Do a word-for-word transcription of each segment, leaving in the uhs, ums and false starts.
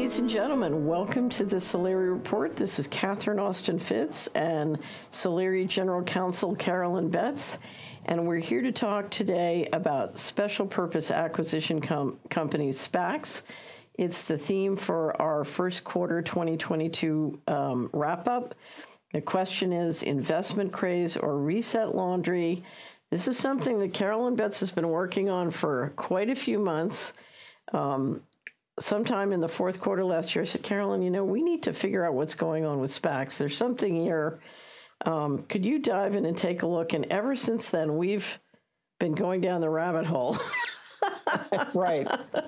Ladies and gentlemen, welcome to the Solari Report. This is Catherine Austin Fitts and Solari General Counsel Carolyn Betts, and we're here to talk today about special purpose acquisition com- companies, SPACs. It's the theme for our first quarter twenty twenty-two um, wrap-up. The question is investment craze or reset laundry. This is something that Carolyn Betts has been working on for quite a few months. Um, sometime in the fourth quarter last year, I said, Carolyn, you know, we need to figure out what's going on with SPACs. There's something here. Um, could you dive in and take a look? And ever since then, we've been going down the rabbit hole. Right.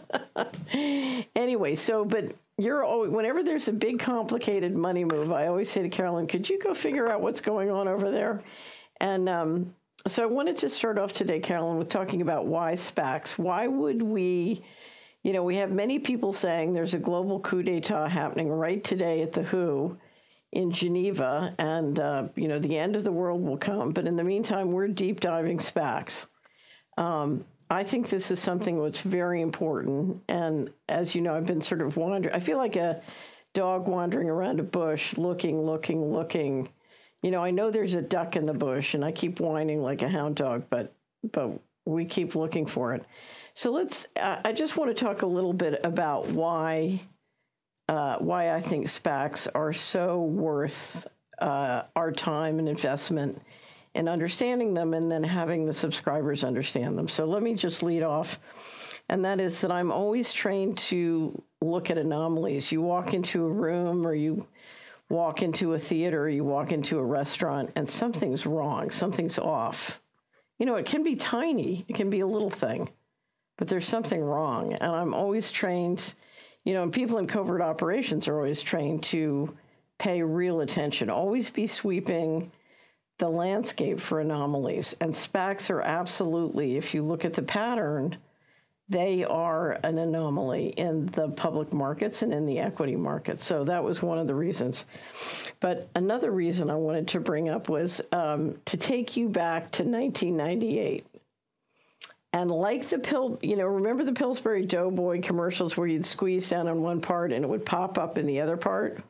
Anyway, so, but you're always, whenever there's a big, complicated money move, I always say to Carolyn, could you go figure out what's going on over there? And um, so I wanted to start off today, Carolyn, with talking about why SPACs. Why would we... You know, we have many people saying there's a global coup d'etat happening right today at the W H O in Geneva, and, uh, you know, the end of the world will come. But in the meantime, we're deep diving SPACs. Um, I think this is something that's very important. And as you know, I've been sort of wandering. I feel like a dog wandering around a bush, looking, looking, looking. You know, I know there's a duck in the bush, and I keep whining like a hound dog, but but we keep looking for it. So let's, uh, I just want to talk a little bit about why, uh, why I think SPACs are so worth uh, our time and investment in understanding them and then having the subscribers understand them. So let me just lead off. And that is that I'm always trained to look at anomalies. You walk into a room or you walk into a theater, or you walk into a restaurant and something's wrong, something's off. You know, it can be tiny, it can be a little thing. But there's something wrong. And I'm always trained, you know, and people in covert operations are always trained to pay real attention, always be sweeping the landscape for anomalies. And SPACs are absolutely, if you look at the pattern, they are an anomaly in the public markets and in the equity markets. So that was one of the reasons. But another reason I wanted to bring up was um, to take you back to nineteen ninety-eight. And like the pill, you know, remember the Pillsbury Doughboy commercials where you'd squeeze down on one part and it would pop up in the other part?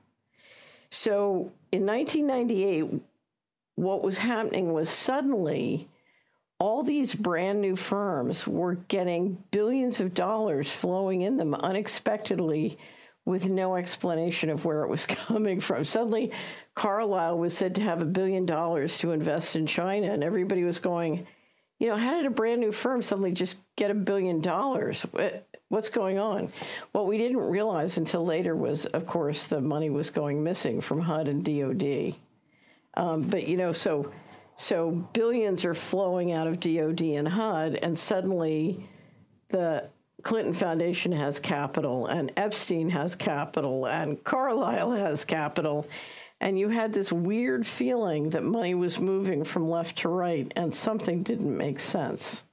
So in nineteen ninety-eight, what was happening was suddenly all these brand new firms were getting billions of dollars flowing in them unexpectedly with no explanation of where it was coming from. Suddenly, Carlyle was said to have a billion dollars to invest in China, and everybody was going, you know, how did a brand new firm suddenly just get a billion dollars? What's going on? What we didn't realize until later was, of course, the money was going missing from H U D and D O D. Um, but, you know, so so billions are flowing out of D O D and H U D, and suddenly the Clinton Foundation has capital, and Epstein has capital, and Carlyle has capital. And you had this weird feeling that money was moving from left to right, and something didn't make sense.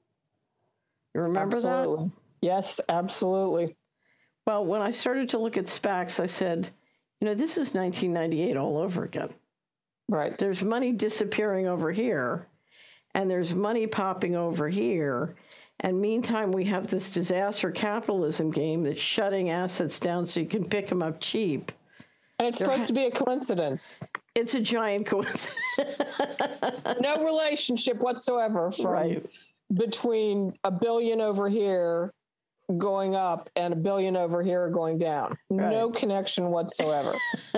You remember absolutely. that? Yes, absolutely. Well, when I started to look at SPACs, I said, you know, this is nineteen ninety-eight all over again. Right. There's money disappearing over here, and there's money popping over here. And meantime, we have this disaster capitalism game that's shutting assets down so you can pick them up cheap. And it's supposed to be a coincidence. It's a giant coincidence. No relationship whatsoever from right. between a billion over here going up and a billion over here going down. Right. No connection whatsoever.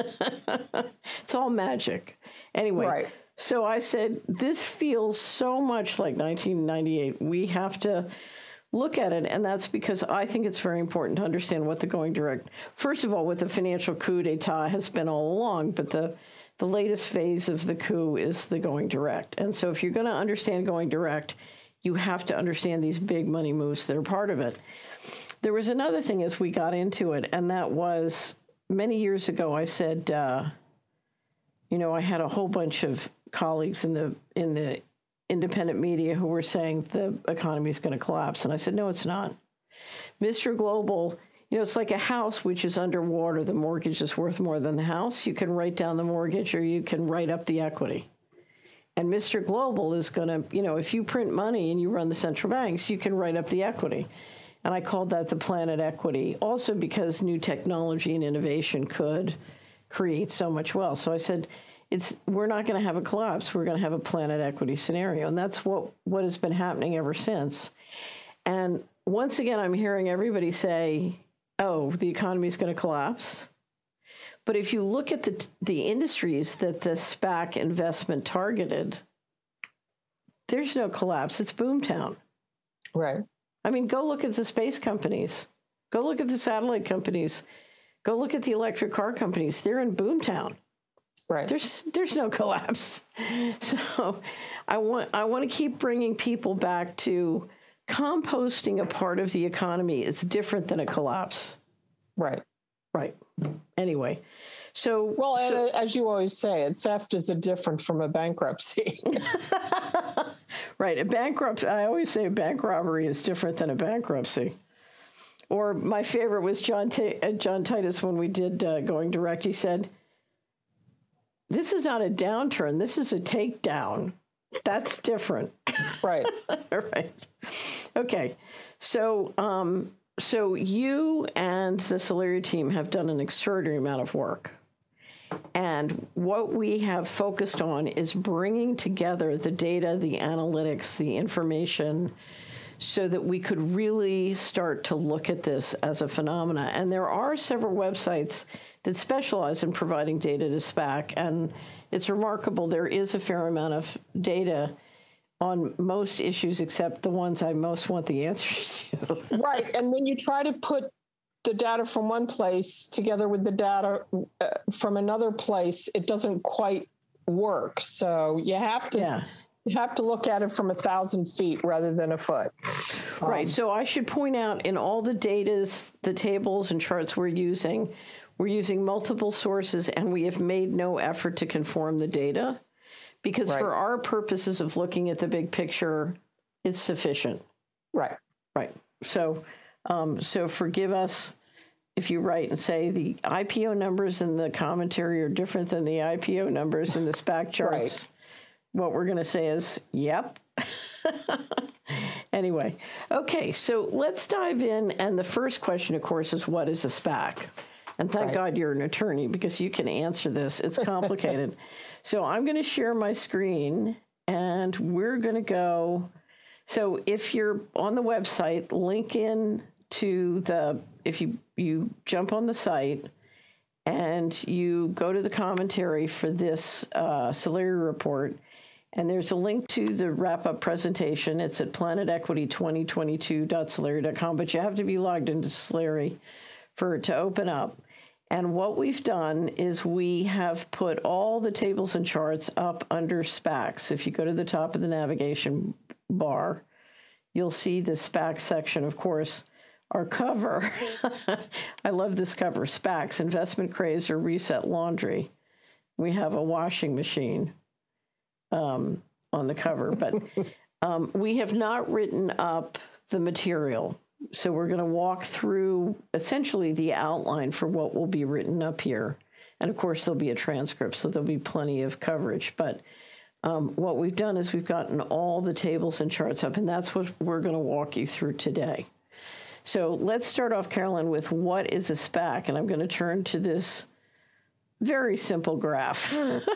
It's all magic. Anyway, right. So I said, this feels so much like nineteen ninety-eight. We have to look at it, and that's because I think it's very important to understand what the going direct, first of all, what the financial coup d'etat has been all along, but the, the latest phase of the coup is the going direct. And so if you're going to understand going direct, you have to understand these big money moves that are part of it. There was another thing as we got into it, and that was many years ago, I said, uh, you know, I had a whole bunch of colleagues in the in the independent media who were saying the economy is going to collapse. And I said, no, it's not. Mister Global, you know, it's like a house which is underwater. The mortgage is worth more than the house. You can write down the mortgage or you can write up the equity. And Mister Global is going to, you know, if you print money and you run the central banks, you can write up the equity. And I called that the planet equity, also because new technology and innovation could create so much wealth. So I said, it's we're not going to have a collapse. We're going to have a planet equity scenario. And that's what, what has been happening ever since. And once again, I'm hearing everybody say, oh, the economy is going to collapse. But if you look at the the industries that the SPAC investment targeted, there's no collapse. It's boomtown. Right. I mean, go look at the space companies. Go look at the satellite companies. Go look at the electric car companies. They're in boomtown. Right. There's there's no collapse. So I want I want to keep bringing people back to composting a part of the economy is different than a collapse. Right. Right. Anyway, so well, so, and as you always say, a theft is a different from a bankruptcy. Right. A bankrupt. I always say a bank robbery is different than a bankruptcy. Or my favorite was John T- uh, John Titus when we did uh, Going Direct. He said, "This is not a downturn. This is a takedown. That's different." Right. Right. Okay. So, um, so you and the Celeria team have done an extraordinary amount of work. And what we have focused on is bringing together the data, the analytics, the information, so that we could really start to look at this as a phenomena. And there are several websites that specialize in providing data to SPAC. And it's remarkable. There is a fair amount of data on most issues except the ones I most want the answers to. Right. And when you try to put the data from one place together with the data uh, from another place, it doesn't quite work. So you have to yeah. you have to look at it from a thousand feet rather than a foot. Right. Um, so I should point out in all the datas, the tables and charts we're using, we're using multiple sources, and we have made no effort to conform the data because right. for our purposes of looking at the big picture, it's sufficient. Right. Right. So. Um, so forgive us if you write and say the I P O numbers in the commentary are different than the I P O numbers in the SPAC charts. Right. What we're going to say is, yep. Anyway, okay, so let's dive in. And the first question, of course, is what is a SPAC? And thank right. God you're an attorney because you can answer this. It's complicated. So I'm going to share my screen and we're going to go. So if you're on the website, link in to the, if you, you jump on the site and you go to the commentary for this uh, Celeria report, and there's a link to the wrap-up presentation. It's at planet equity twenty twenty-two dot celeria dot com, but you have to be logged into Celeria for it to open up. And what we've done is we have put all the tables and charts up under SPACs. If you go to the top of the navigation bar, you'll see the SPAC section. Of course, our cover, I love this cover, SPACs, Investment Craze or Reset Laundry. We have a washing machine um, on the cover, but um, we have not written up the material. So we're going to walk through essentially the outline for what will be written up here. And of course, there'll be a transcript, so there'll be plenty of coverage. But um, what we've done is we've gotten all the tables and charts up, and that's what we're going to walk you through today. So let's start off, Carolyn, with what is a SPAC? And I'm going to turn to this very simple graph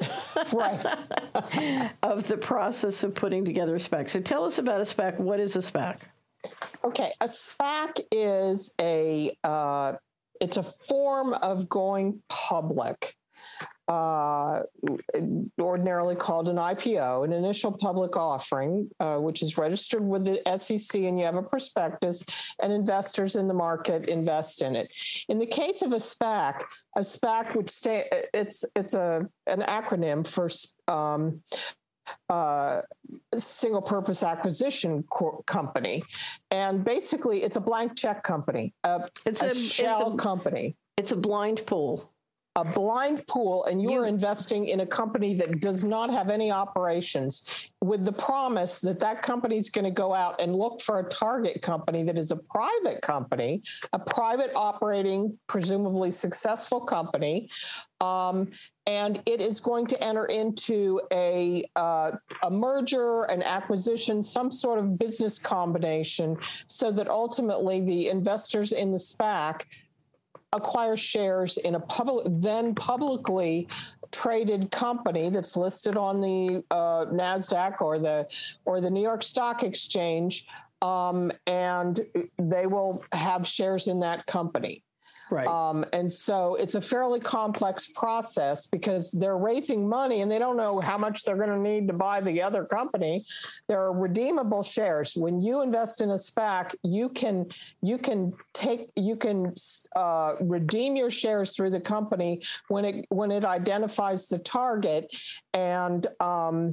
right. of the process of putting together a SPAC. So tell us about a SPAC. What is a SPAC? Okay, a SPAC is a uh, it's a form of going public, uh, ordinarily called an I P O, an initial public offering, uh, which is registered with the S E C, and you have a prospectus, and investors in the market invest in it. In the case of a SPAC, a SPAC would stay. It's it's a an acronym for. Um, Uh, single purpose acquisition co- company. And basically it's a blank check company, uh, it's a, a shell it's a, company. It's a blind pool. a blind pool and you're You- investing in a company that does not have any operations with the promise that that company is going to go out and look for a target company that is a private company, a private operating, presumably successful company, um, and it is going to enter into a uh, a merger, an acquisition, some sort of business combination, so that ultimately the investors in the SPAC acquire shares in a public, then publicly traded company that's listed on the uh, NASDAQ or the or the New York Stock Exchange, um, and they will have shares in that company. Right. Um, and so it's a fairly complex process because they're raising money and they don't know how much they're going to need to buy the other company. There are redeemable shares. When you invest in a SPAC, you can you can take you can uh, redeem your shares through the company when it when it identifies the target, and um,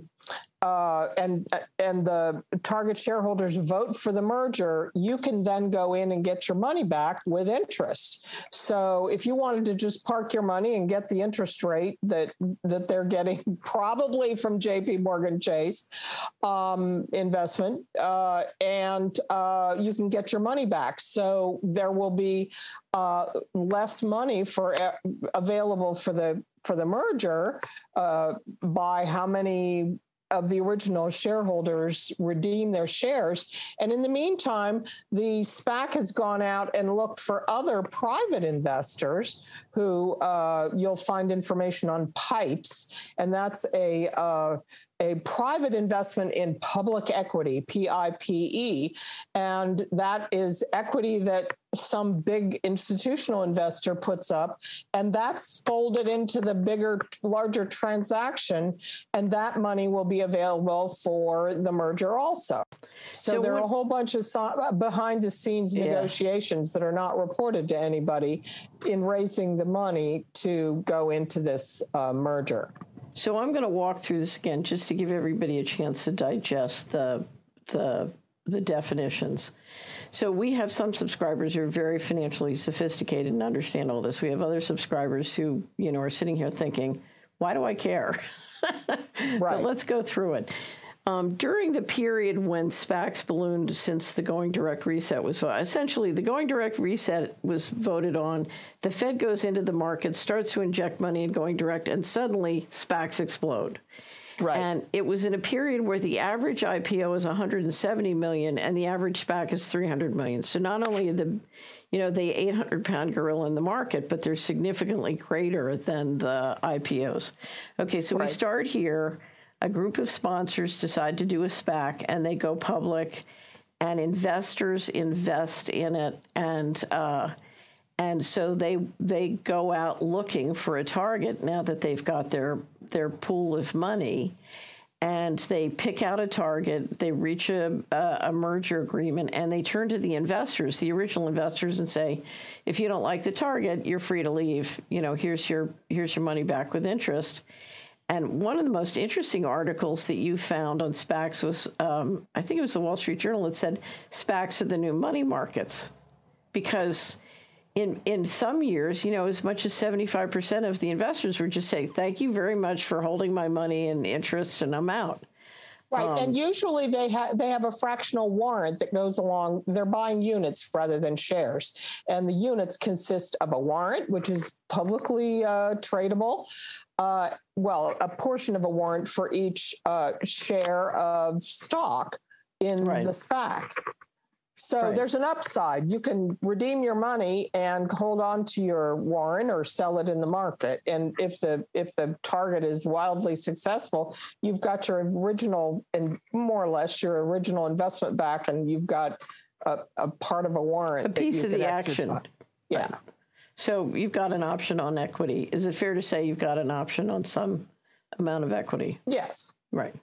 Uh, and and the target shareholders vote for the merger, you can then go in and get your money back with interest. So if you wanted to just park your money and get the interest rate that that they're getting probably from J P Morgan Chase um, investment, uh, and uh, you can get your money back. So there will be uh, less money for uh, available for the for the merger uh, by how many of the original shareholders redeem their shares. And in the meantime, the SPAC has gone out and looked for other private investors who uh, you'll find information on PIPES, and that's a uh, a private investment in public equity, P I P E, and that is equity that some big institutional investor puts up, and that's folded into the bigger, larger transaction, and that money will be available for the merger also. So, so there what, are a whole bunch of so- behind-the-scenes yeah. negotiations that are not reported to anybody in raising the money to go into this uh, merger. So I'm going to walk through this again just to give everybody a chance to digest the the the definitions. So we have some subscribers who are very financially sophisticated and understand all this. We have other subscribers who, you know, are sitting here thinking, why do I care? Right. But let's go through it. Um, during the period when SPACs ballooned since the Going Direct reset was voted, essentially the Going Direct reset was voted on, the Fed goes into the market, starts to inject money in Going Direct, and suddenly SPACs explode. Right. And it was in a period where the average I P O is one hundred seventy million and the average SPAC is three hundred million. So not only the, you know, the eight hundred pound gorilla in the market, but they're significantly greater than the I P Os. Okay, so right. we start here. A group of sponsors decide to do a SPAC, and they go public, and investors invest in it, and uh, and so they they go out looking for a target now that they've got their their pool of money, and they pick out a target, they reach a, a, a merger agreement, and they turn to the investors, the original investors, and say, if you don't like the target, you're free to leave. You know, here's your here's your money back with interest. And one of the most interesting articles that you found on SPACs was, um, I think it was the Wall Street Journal, that said SPACs are the new money markets. Because in in some years, you know, as much as seventy-five percent of the investors were just saying, thank you very much for holding my money and interest, and I'm out. Right, um, and usually they have they have a fractional warrant that goes along. They're buying units rather than shares, and the units consist of a warrant, which is publicly uh, tradable. Uh, well, a portion of a warrant for each uh, share of stock in right. the SPAC. So right. there's an upside. You can redeem your money and hold on to your warrant or sell it in the market. And if the if the target is wildly successful, you've got your original and more or less your original investment back, and you've got a, a part of a warrant. A piece of the action. Exercise. Yeah. Right. So you've got an option on equity. Is it fair to say you've got an option on some amount of equity? Yes. Right.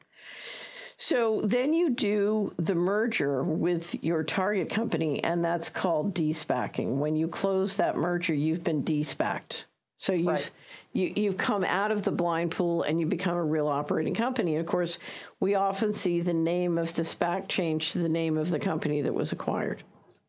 So then you do the merger with your target company, and that's called de-SPACing. When you close that merger, you've been de-SPACed. So you've, right. you, you've come out of the blind pool and you become a real operating company. And of course, we often see the name of the SPAC change to the name of the company that was acquired.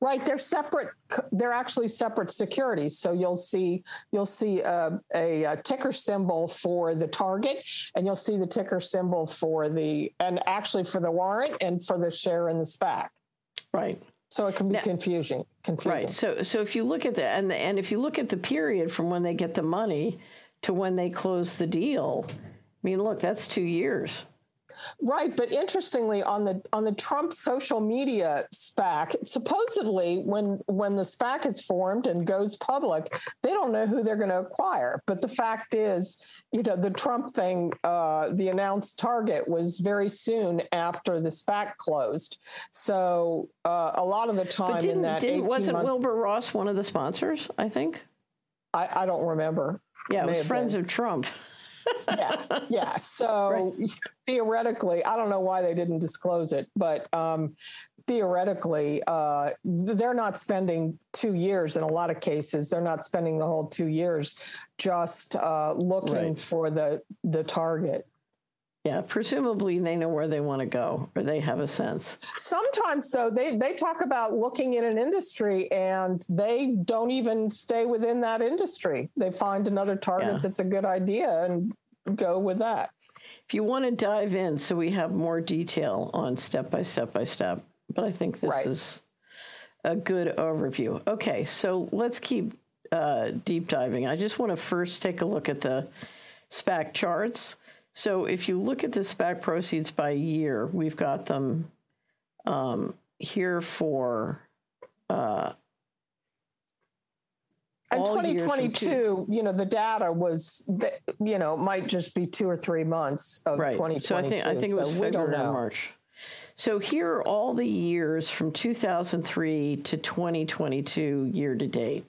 Right, they're separate. They're actually separate securities. So you'll see you'll see a, a, a ticker symbol for the target, and you'll see the ticker symbol for the and actually for the warrant and for the share in the SPAC. Right. So it can be now, confusing. Confusing. Right. So so if you look at the and and if you look at the period from when they get the money to when they close the deal, I mean, look, that's two years. Right, but interestingly, on the on the Trump social media SPAC, supposedly when when the SPAC is formed and goes public, they don't know who they're going to acquire. But the fact is, you know, the Trump thing, uh, the announced target was very soon after the SPAC closed. So uh, a lot of the time but didn't, in that didn't wasn't month, Wilbur Ross one of the sponsors? I think. I, I don't remember. Yeah, it May was Friends been. of Trump. yeah, yeah. So right. theoretically, I don't know why they didn't disclose it, but um, theoretically, uh, they're not spending two years in a lot of cases. They're not spending the whole two years just uh, looking right. for the the target. Yeah, presumably they know where they want to go, or they have a sense. Sometimes, though, they, they talk about looking in an industry and they don't even stay within that industry. They find another target yeah. that's a good idea and go with that. If you want to dive in, so we have more detail on step by step by step, but I think this right. is a good overview. Okay, so let's keep uh, deep diving. I just want to first take a look at the SPAC charts. So if you look at the SPAC proceeds by year, we've got them um, here for uh, and twenty twenty-two. You know, the data was, you know, might just be two or three months of right. twenty twenty-two. So I think I think it was so February and March. So here are all the years from two thousand three to twenty twenty-two year to date.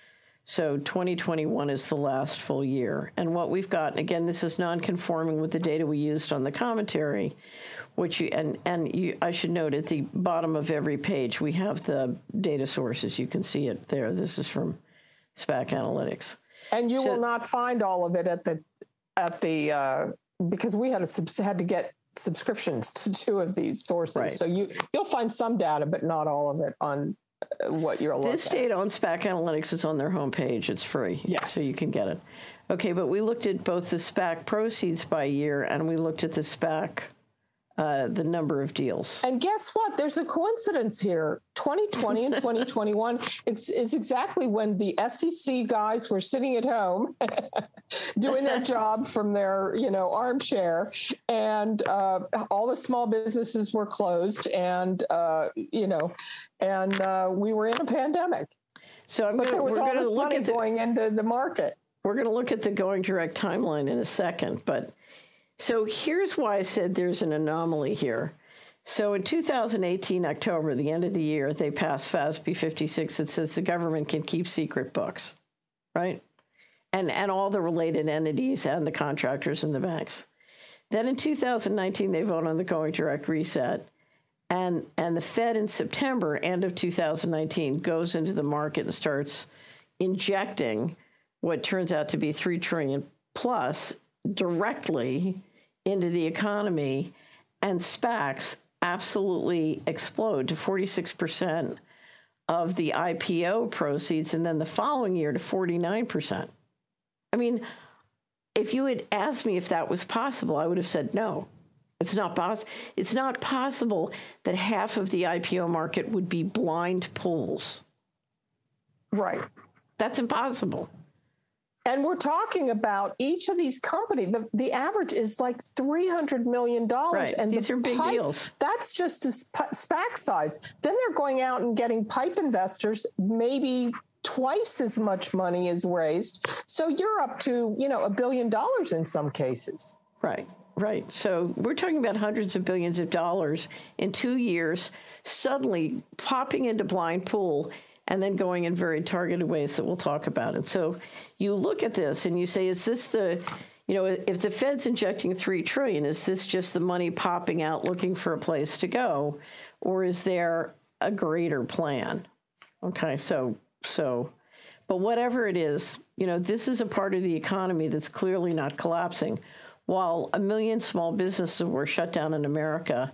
So twenty twenty-one is the last full year. And what we've got, and again, this is non-conforming with the data we used on the commentary, which you, and, and you, I should note at the bottom of every page, we have the data sources. You can see it there. This is from SPAC Analytics. And you so, will not find all of it at the, at the uh, because we had, a, had to get subscriptions to two of these sources. Right. So you, you'll find some data, but not all of it on what you're looking at. This data on SPAC Analytics is on their homepage. It's free. Yes. So you can get it. Okay, but we looked at both the SPAC proceeds by year and we looked at the SPAC, uh, the number of deals. And guess what? There's a coincidence here. twenty twenty and twenty twenty-one is, is exactly when the S E C guys were sitting at home doing their job from their, you know, armchair, and uh, all the small businesses were closed, and uh, you know, and uh, we were in a pandemic. So I'm but gonna, there was we're all going this to look money at the, going into the market. We're going to look at the Going Direct timeline in a second, but so here's why I said there's an anomaly here. So in two thousand eighteen, October, the end of the year, they passed F A S B fifty-six that says the government can keep secret books, right? And and all the related entities and the contractors and the banks. Then in two thousand nineteen, they vote on the Going Direct reset. And and the Fed in September, end of two thousand nineteen, goes into the market and starts injecting what turns out to be three trillion dollars plus directly into the economy, and SPACs absolutely explode to forty-six percent of the I P O proceeds, and then the following year to forty-nine percent. I mean, if you had asked me if that was possible, I would have said no. It's not possible. It's not possible that half of the I P O market would be blind pools. Right. That's impossible. And we're talking about each of these companies. The, the average is like three hundred million dollars. Right. And these the are big pipe, deals. That's just the SPAC size. Then they're going out and getting pipe investors, maybe twice as much money is raised. So you're up to, you know, a billion dollars in some cases. Right, right. So we're talking about hundreds of billions of dollars in two years, suddenly popping into blind pool and then going in very targeted ways that we'll talk about. And so you look at this and you say, is this the, you know, if the Fed's injecting three trillion dollars, is this just the money popping out looking for a place to go? Or is there a greater plan? Okay, so, so, but whatever it is, you know, this is a part of the economy that's clearly not collapsing. While a million small businesses were shut down in America,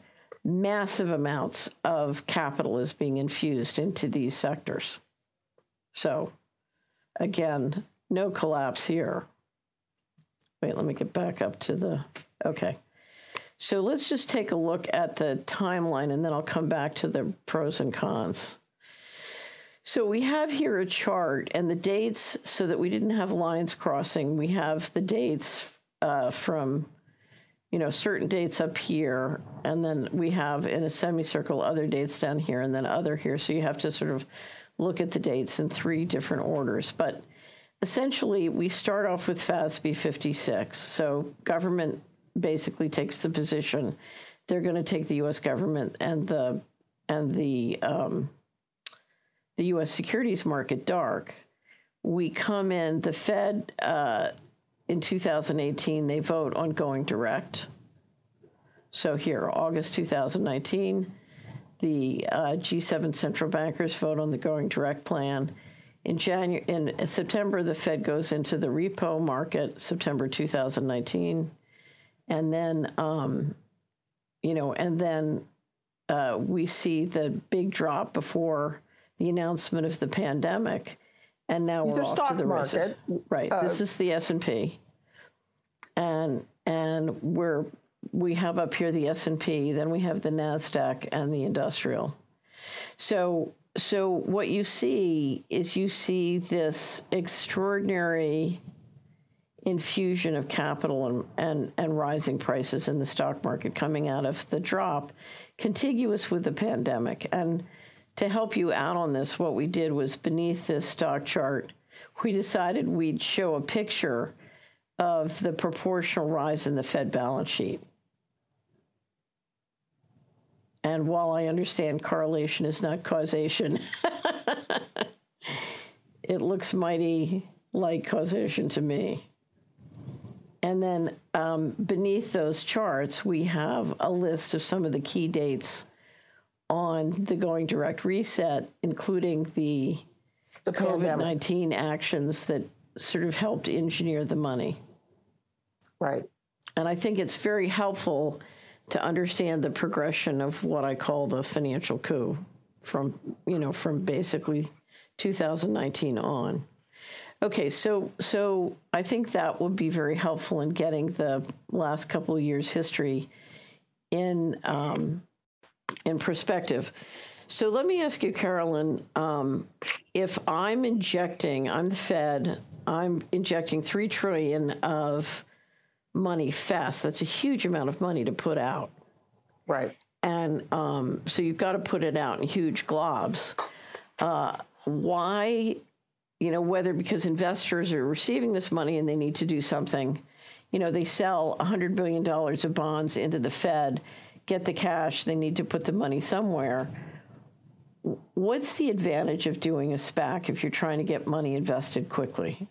massive amounts of capital is being infused into these sectors. So, again, no collapse here. Wait, let me get back up to the, okay. So let's just take a look at the timeline, and then I'll come back to the pros and cons. So we have here a chart, and the dates, so that we didn't have lines crossing, we have the dates uh, from, you know, certain dates up here, and then we have in a semicircle other dates down here, and then other here. So you have to sort of look at the dates in three different orders. But essentially, we start off with F A S B fifty-six. So government basically takes the position they're going to take the U S government and the and the um, the U S securities market dark. We come in, the Fed uh, in two thousand eighteen, they vote on going direct. So here, August two thousand nineteen, the uh, G seven central bankers vote on the going direct plan. In January, in September, the Fed goes into the repo market, September two thousand nineteen. And then, um, you know, and then uh, we see the big drop before the announcement of the pandemic. And now These we're are off stock to the races. market. Right. Uh, this is the S and P. And, and we're, we have up here the S and P, then we have the NASDAQ and the industrial. So, so what you see is you see this extraordinary infusion of capital and, and, and rising prices in the stock market coming out of the drop, contiguous with the pandemic. And to help you out on this, what we did was beneath this stock chart, we decided we'd show a picture of the proportional rise in the Fed balance sheet. And while I understand correlation is not causation, it looks mighty like causation to me. And then um, beneath those charts, we have a list of some of the key dates on the going direct reset, including the, the COVID nineteen actions that sort of helped engineer the money. Right. And I think it's very helpful to understand the progression of what I call the financial coup from, you know, from basically two thousand nineteen on. Okay, so so I think that would be very helpful in getting the last couple of years' history in um, in perspective. So let me ask you, Carolyn, um, if I'm injecting, I'm the Fed, I'm injecting three trillion dollars of money fast. That's a huge amount of money to put out. Right. And um, so you've got to put it out in huge globs. Uh, why... You know, whether because investors are receiving this money and they need to do something, you know, they sell one hundred billion dollars of bonds into the Fed, get the cash, they need to put the money somewhere. What's the advantage of doing a SPAC if you're trying to get money invested quickly?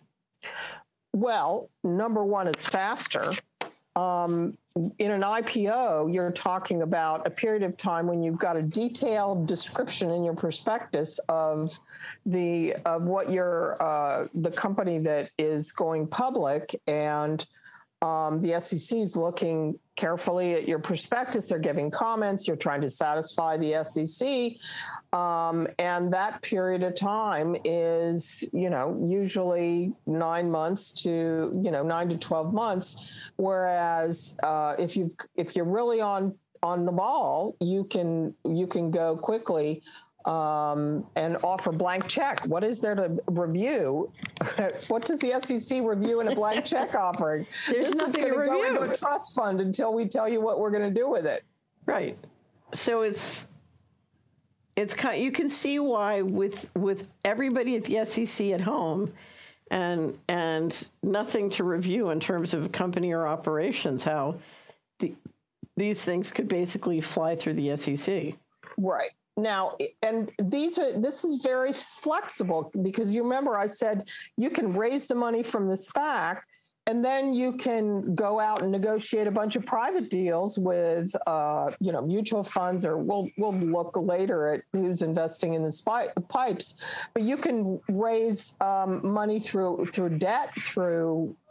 Well, number one, it's faster. Um, in an I P O, you're talking about a period of time when you've got a detailed description in your prospectus of the of what your uh, the company that is going public, and um, the S E C is looking carefully at your prospectus. They're giving comments. You're trying to satisfy the S E C, um, and that period of time is, you know, usually nine months to, you know, nine to twelve months. Whereas uh, if you if you're really on on the ball, you can you can go quickly. Um, and offer blank check. What is there to review? What does the S E C review in a blank check offering? There's this is nothing going to to go review. into a trust fund until we tell you what we're going to do with it. Right. So it's it's kind. You can see why with with everybody at the S E C at home, and and nothing to review in terms of company or operations, how the, these things could basically fly through the S E C. Right. Now, and these are this is very flexible because you remember I said you can raise the money from the SPAC, and then you can go out and negotiate a bunch of private deals with, uh, you know, mutual funds, or we'll we'll look later at who's investing in the spy, pipes. But you can raise um, money through through debt, through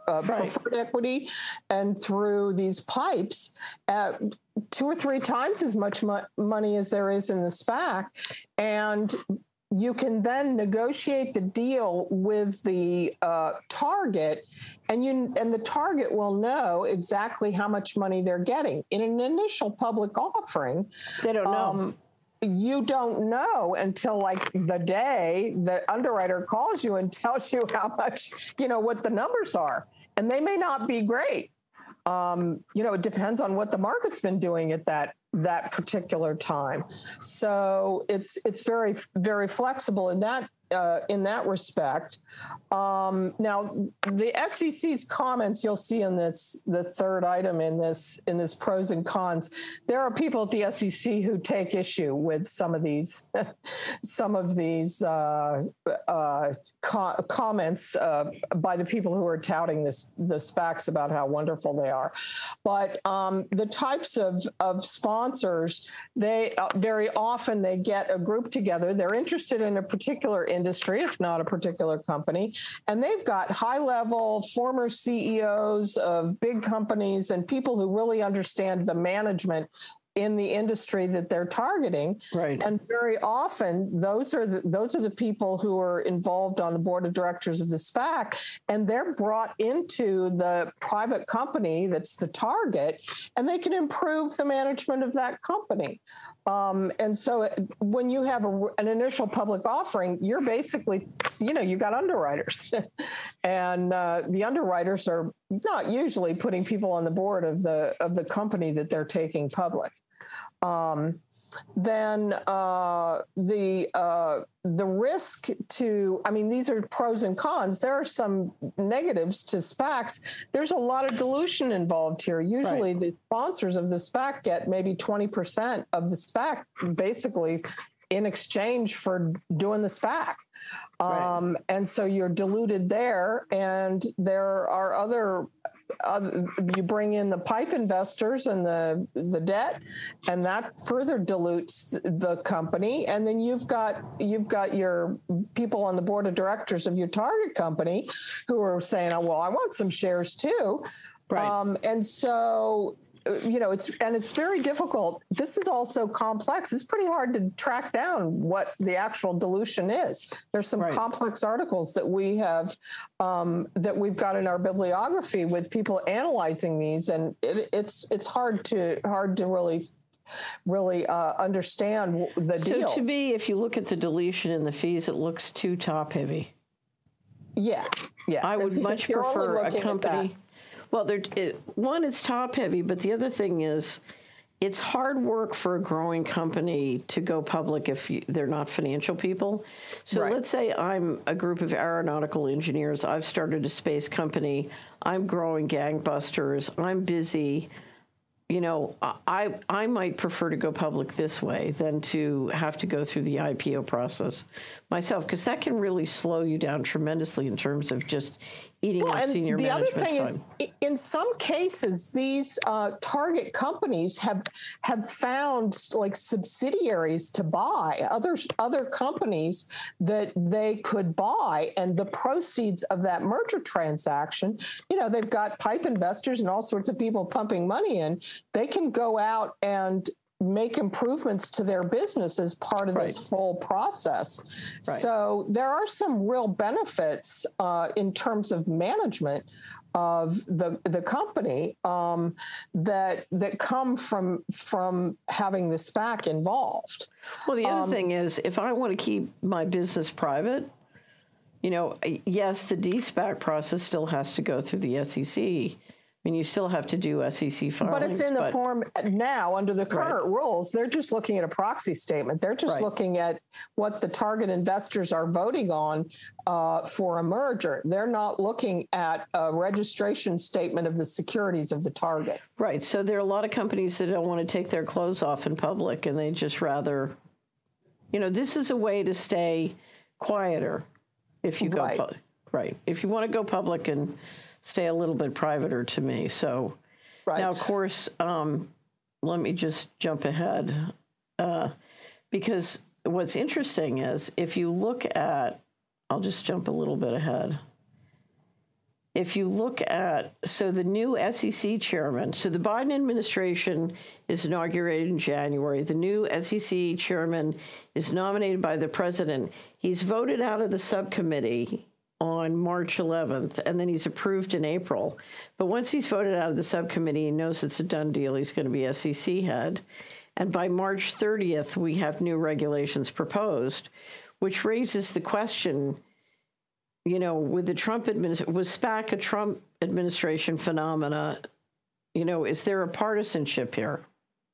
uh, Right. preferred equity and through these pipes at two or three times as much mo- money as there is in the SPAC. And you can then negotiate the deal with the uh, target, and you and the target will know exactly how much money they're getting. In an initial public offering, They don't know. Um, you don't know until like the day the underwriter calls you and tells you how much, you know, what the numbers are, and they may not be great. Um, you know, it depends on what the market's been doing at that that particular time. So it's it's very very flexible in that uh, in that respect. Um, now, the S E C's comments you'll see in this the third item in this in this pros and cons. There are people at the S E C who take issue with some of these some of these uh, uh, co- comments uh, by the people who are touting this the SPACs about how wonderful they are. But um, the types of of sponsors, they uh, very often they get a group together. They're interested in a particular industry, if not a particular company, and they've got high-level former C E Os of big companies and people who really understand the management in the industry that they're targeting. Right. And very often those are the those are the people who are involved on the board of directors of the SPAC, and they're brought into the private company that's the target, and they can improve the management of that company. Um, and so it, when you have a, an initial public offering, you're basically, you know, you got underwriters and uh, the underwriters are not usually putting people on the board of the of the company that they're taking public. Um, then uh, the uh, the risk to, I mean, these are pros and cons. There are some negatives to SPACs. There's a lot of dilution involved here. Usually, right. The sponsors of the SPAC get maybe twenty percent of the SPAC, basically in exchange for doing the SPAC. Um, right. And so you're diluted there, and there are other. Uh, you bring in the pipe investors and the the debt, and that further dilutes the company. And then you've got you've got your people on the board of directors of your target company who are saying, "Oh, well, I want some shares too." Right. Um, and so, you know, it's and it's very difficult. This is also complex. It's pretty hard to track down what the actual dilution is. There's some right. complex articles that we have um, that we've got in our bibliography with people analyzing these, and it, it's it's hard to hard to really really uh, understand the deals. So to me, if you look at the dilution and the fees, it looks too top heavy. Yeah, yeah. I would much prefer a company. Well, it, one, it's top heavy, but the other thing is it's hard work for a growing company to go public if you, they're not financial people. So right. let's say I'm a group of aeronautical engineers. I've started a space company. I'm growing gangbusters. I'm busy. You know, I I might prefer to go public this way than to have to go through the I P O process myself, because that can really slow you down tremendously in terms of just eating well, up senior the management other thing time. Is, in some cases, these uh, target companies have have found like subsidiaries to buy, other other companies that they could buy, and the proceeds of that merger transaction, you know, they've got pipe investors and all sorts of people pumping money in. They can go out and make improvements to their business as part of right. this whole process. Right. So there are some real benefits uh, in terms of management of the the company um, that that come from from having the SPAC involved. Well, the other um, thing is, if I want to keep my business private, you know, yes, the de-SPAC process still has to go through the S E C. I mean, you still have to do S E C filings. But it's in the but, form now under the current right. rules. They're just looking at a proxy statement. They're just right. looking at what the target investors are voting on uh, for a merger. They're not looking at a registration statement of the securities of the target. Right. So there are a lot of companies that don't want to take their clothes off in public, and they just rather, you know, this is a way to stay quieter if you go right. public. Right. If you want to go public and stay a little bit privater to me. So right. now, of course, um, let me just jump ahead uh, because what's interesting is if you look at, I'll just jump a little bit ahead. if you look at, so the new S E C chairman, so the Biden administration is inaugurated in January. The new S E C chairman is nominated by the president. He's voted out of the subcommittee on March eleventh, and then he's approved in April. But once he's voted out of the subcommittee, he knows it's a done deal. He's going to be S E C head. And by March thirtieth, we have new regulations proposed, which raises the question, you know, with the Trump administration, was SPAC a Trump administration phenomena? You know, is there a partisanship here?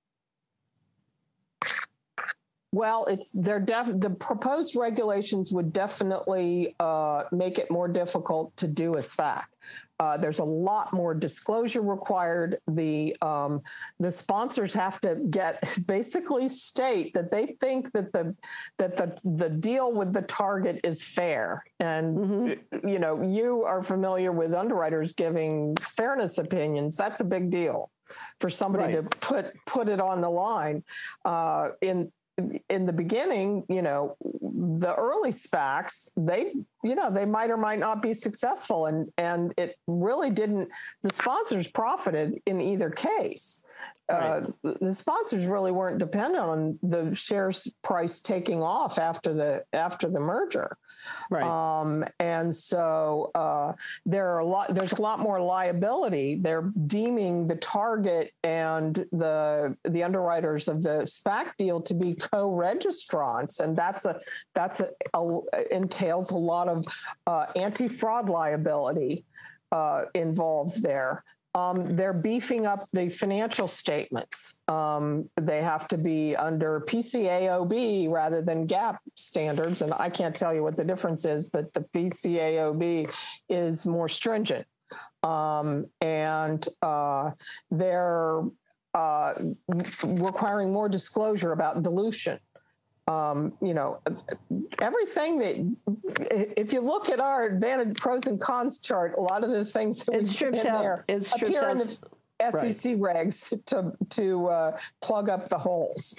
Well, it's they're def- the proposed regulations would definitely uh, make it more difficult to do a SPAC. Uh, there's a lot more disclosure required. The um, the sponsors have to get basically state that they think that the that the the deal with the target is fair. And mm-hmm. you know, you are familiar with underwriters giving fairness opinions. That's a big deal for somebody right. to put put it on the line. Uh, in in the beginning, you know, the early SPACs, they, you know, they might or might not be successful. And, and it really didn't, the sponsors profited in either case. Right. Uh, the sponsors really weren't dependent on the shares price taking off after the, after the merger. Right. Um, and so uh, there are a lot, there's a lot more liability. They're deeming the target and the, the underwriters of the SPAC deal to be co-registrants. And that's a, that's a, a entails a lot of uh, anti-fraud liability uh, involved there. Um, they're beefing up the financial statements. Um, they have to be under P C A O B rather than GAAP standards. And I can't tell you what the difference is, but the P C A O B is more stringent. Um, and uh, they're uh, requiring more disclosure about dilution. Um, you know, everything that, if you look at our advantage pros and cons chart, a lot of the things that it strips out, there it strips appear out, in the S E C right. regs to to uh, plug up the holes.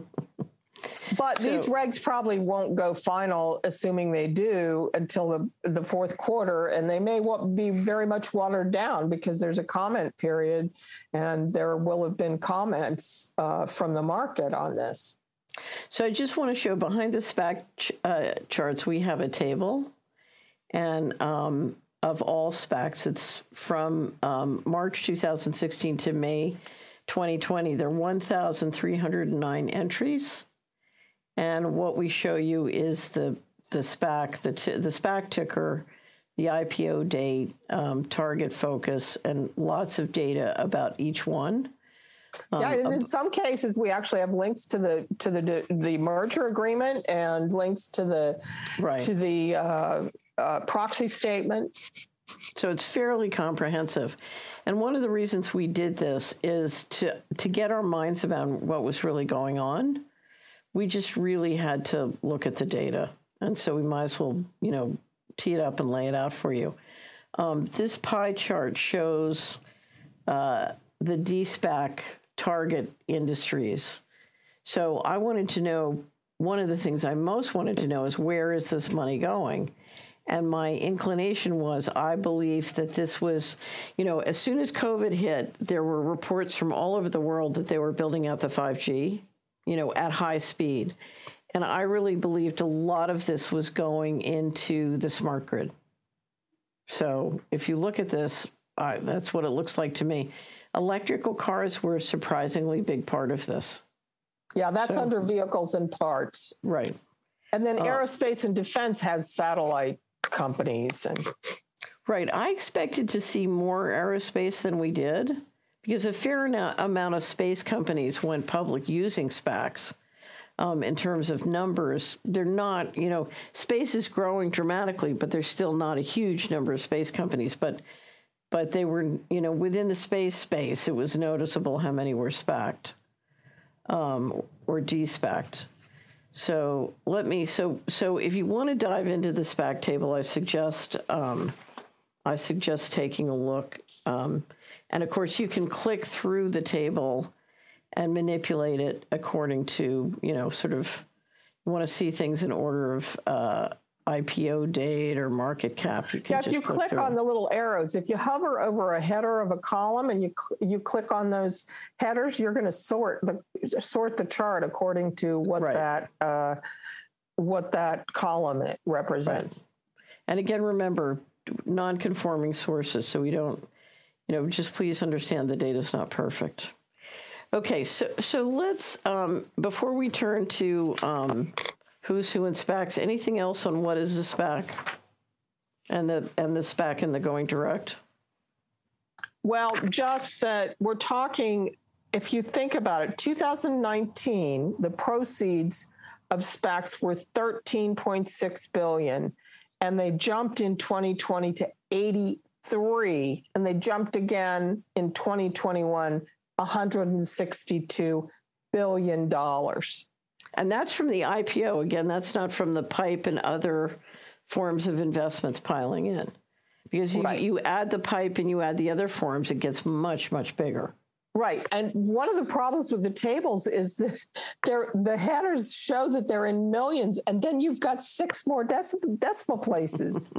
But so, these regs probably won't go final, assuming they do, until the, the fourth quarter, and they may be very much watered down because there's a comment period, and there will have been comments uh, from the market on this. So I just want to show behind the SPAC ch- uh, charts, we have a table and um, of all SPACs. It's from um, March two thousand sixteen to May twenty twenty. There are one thousand three hundred nine entries. And what we show you is the the SPAC, the, t- the SPAC ticker, the I P O date, um, target focus, and lots of data about each one. Um, yeah, and in some cases, we actually have links to the to the the merger agreement and links to the right. to the uh, uh, proxy statement. So it's fairly comprehensive, and one of the reasons we did this is to to get our minds about what was really going on. We just really had to look at the data, and so we might as well, you know, tee it up and lay it out for you. Um, this pie chart shows uh, the D SPAC target industries. So I wanted to know, one of the things I most wanted to know is, where is this money going? And my inclination was, I believe that this was, you know, as soon as COVID hit, there were reports from all over the world that they were building out the five G, you know, at high speed. And I really believed a lot of this was going into the smart grid. So if you look at this, I, that's what it looks like to me. Electrical cars were a surprisingly big part of this. Yeah, that's so, under vehicles and parts. Right. And then uh, aerospace and defense has satellite companies. And right. I expected to see more aerospace than we did, because a fair amount of space companies went public using SPACs. Um, in terms of numbers, they're not, you know, space is growing dramatically, but there's still not a huge number of space companies. But But they were, you know, within the space space, it was noticeable how many were SPACed um, or de-SPACed. So let me, so so if you want to dive into the SPAC table, I suggest um, I suggest taking a look. Um, and of course, you can click through the table and manipulate it according to, you know, sort of, you want to see things in order of uh, I P O date or market cap. You can yeah, if just you click through. on the little arrows, if you hover over a header of a column and you cl- you click on those headers, you're going to sort the sort the chart according to what right. that uh, what that column it represents. Right. And again, remember, non-conforming sources, so we don't, you know, just please understand the data is not perfect. Okay, so so let's um, before we turn to um, who's who in SPACs, anything else on what is a SPAC and the and the SPAC and the going direct? Well, just that we're talking. If you think about it, two thousand nineteen, the proceeds of SPACs were thirteen point six billion dollars, and they jumped in twenty twenty to eighty-three, and they jumped again in twenty twenty-one, one hundred sixty-two billion dollars. And that's from the I P O. Again, that's not from the PIPE and other forms of investments piling in. Because you, right. you add the PIPE and you add the other forms, it gets much, much bigger. Right. And one of the problems with the tables is that they're, the headers show that they're in millions, and then you've got six more deci- decimal places.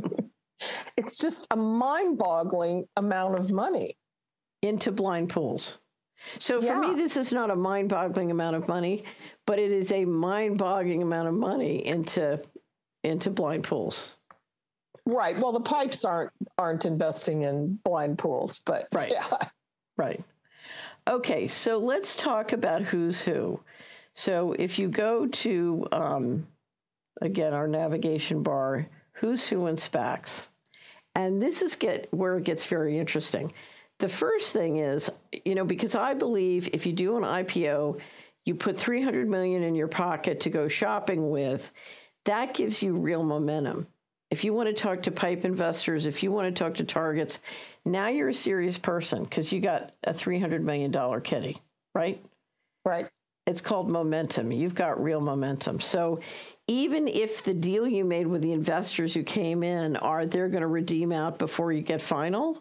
It's just a mind-boggling amount of money. Into blind pools. So for yeah. me, this is not a mind-boggling amount of money, but it is a mind-boggling amount of money into into blind pools. Right. Well, the pipes aren't aren't investing in blind pools, but right, yeah. right. Okay, so let's talk about who's who. So if you go to um, again our navigation bar, who's who in SPACs, and this is get where it gets very interesting. The first thing is, you know, because I believe if you do an I P O, you put three hundred million dollars in your pocket to go shopping with, that gives you real momentum. If you want to talk to PIPE investors, if you want to talk to targets, now you're a serious person because you got a three hundred million dollars kitty, right? Right. It's called momentum. You've got real momentum. So even if the deal you made with the investors who came in are they're going to redeem out before you get final,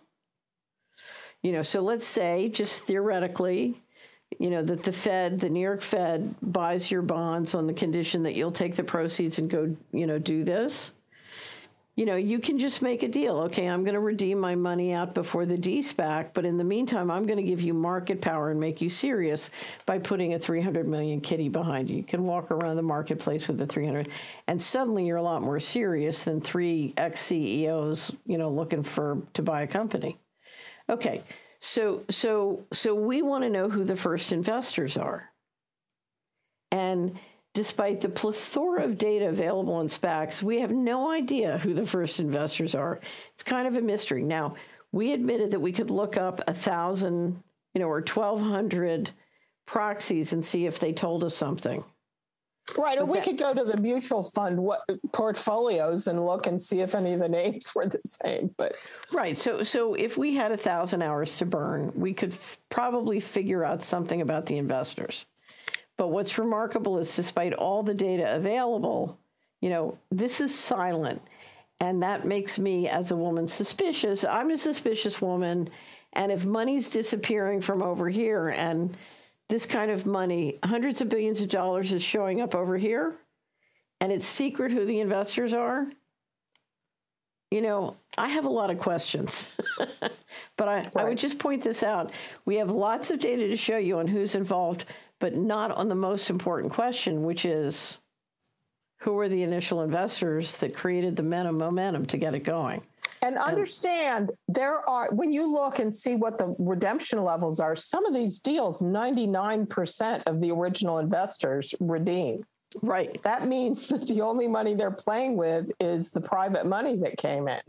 you know, so let's say just theoretically, you know, that the Fed, the New York Fed buys your bonds on the condition that you'll take the proceeds and go, you know, do this. You know, you can just make a deal. Okay, I'm going to redeem my money out before the D SPAC, but in the meantime, I'm going to give you market power and make you serious by putting a three hundred million kitty behind you. You can walk around the marketplace with the three hundred, and suddenly you're a lot more serious than three ex-C E Os, you know, looking for to buy a company. Okay, so so so we want to know who the first investors are. And despite the plethora of data available in SPACs, we have no idea who the first investors are. It's kind of a mystery. Now, we admitted that we could look up a thousand, you know, or twelve hundred proxies and see if they told us something. Right, or but we that, could go to the mutual fund what, portfolios and look and see if any of the names were the same. But right, so so if we had a thousand hours to burn, we could f- probably figure out something about the investors. But what's remarkable is despite all the data available, you know, this is silent. And that makes me, as a woman, suspicious. I'm a suspicious woman. And if money's disappearing from over here and this kind of money, hundreds of billions of dollars is showing up over here, and it's secret who the investors are, you know, I have a lot of questions. But I, right. I would just point this out. We have lots of data to show you on who's involved, but not on the most important question, which is who were the initial investors that created the momentum to get it going? And understand, and, there are, when you look and see what the redemption levels are, some of these deals, ninety-nine percent of the original investors redeem. Right. That means that the only money they're playing with is the private money that came in.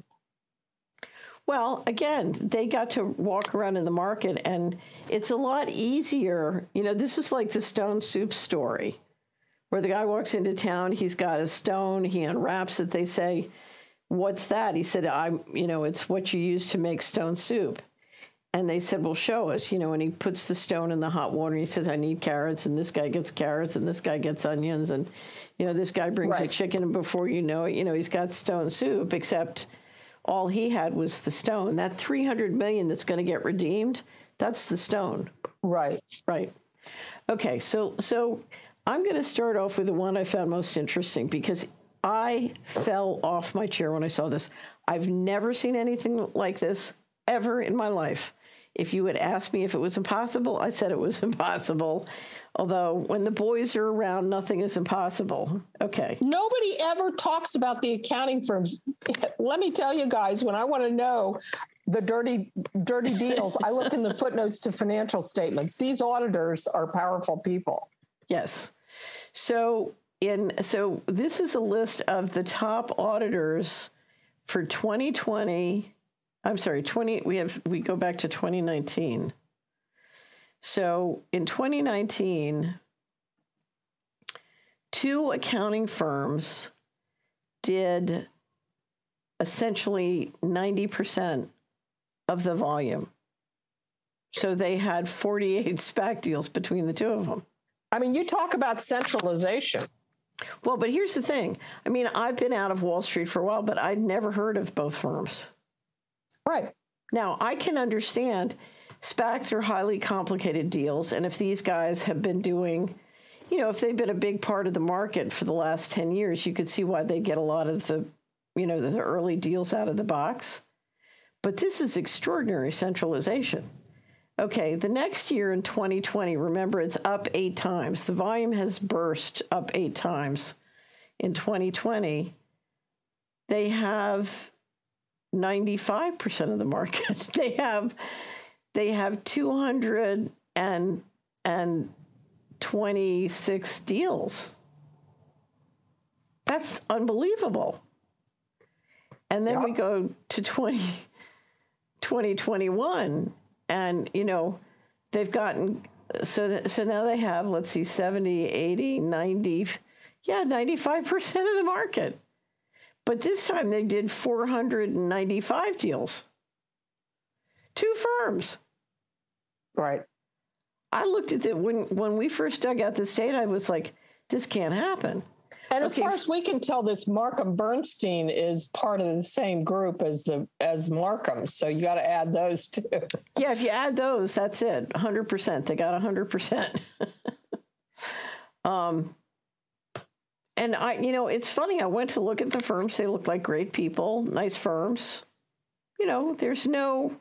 Well, again, they got to walk around in the market, and it's a lot easier. You know, this is like the Stone Soup story, where the guy walks into town, he's got a stone, he unwraps it, they say, "What's that?" He said, "I'm, you know, it's what you use to make stone soup." And they said, "Well, show us," you know, and he puts the stone in the hot water, and he says, "I need carrots," and this guy gets carrots, and this guy gets onions, and, you know, this guy brings right. a chicken, and before you know it, you know, he's got stone soup, except all he had was the stone. That three hundred million that's going to get redeemed, that's the stone. Right. Right. Okay, so so I'm going to start off with the one I found most interesting, because I fell off my chair when I saw this. I've never seen anything like this ever in my life. If you had asked me if it was impossible, I said it was impossible. Although when the boys are around, nothing is impossible. Okay. Nobody ever talks about the accounting firms. Let me tell you guys, when I want to know the dirty, dirty deals, I look in the footnotes to financial statements. These auditors are powerful people. Yes. So in so this is a list of the top auditors for twenty twenty. I'm sorry, twenty. We have we go back to twenty nineteen. So in twenty nineteen, two accounting firms did essentially ninety percent of the volume. So they had forty-eight SPAC deals between the two of them. I mean, you talk about centralization. Well, but here's the thing. I mean, I've been out of Wall Street for a while, but I'd never heard of both firms. Right. Now, I can understand SPACs are highly complicated deals. And if these guys have been doing, you know, if they've been a big part of the market for the last ten years, you could see why they get a lot of the, you know, the early deals out of the box. But this is extraordinary centralization. Okay, the next year in twenty twenty, remember, it's up eight times. The volume has burst up eight times. In twenty twenty, they have ninety-five percent of the market. They have they have two hundred twenty-six deals. That's unbelievable. And then yeah. we go to twenty twenty-one. And, you know, they've gotten, so so now they have, let's see, seventy, eighty, ninety, yeah, ninety-five percent of the market. But this time they did four hundred ninety-five deals. Two firms. Right. I looked at it, when, when we first dug out this data, I was like, this can't happen. And as okay. far as we can tell, this Markham Bernstein is part of the same group as the as Markham. So you got to add those too. Yeah, if you add those, that's it. one hundred percent. They got one hundred percent. um, and I, you know, it's funny. I went to look at the firms. They look like great people, nice firms. You know, there's no,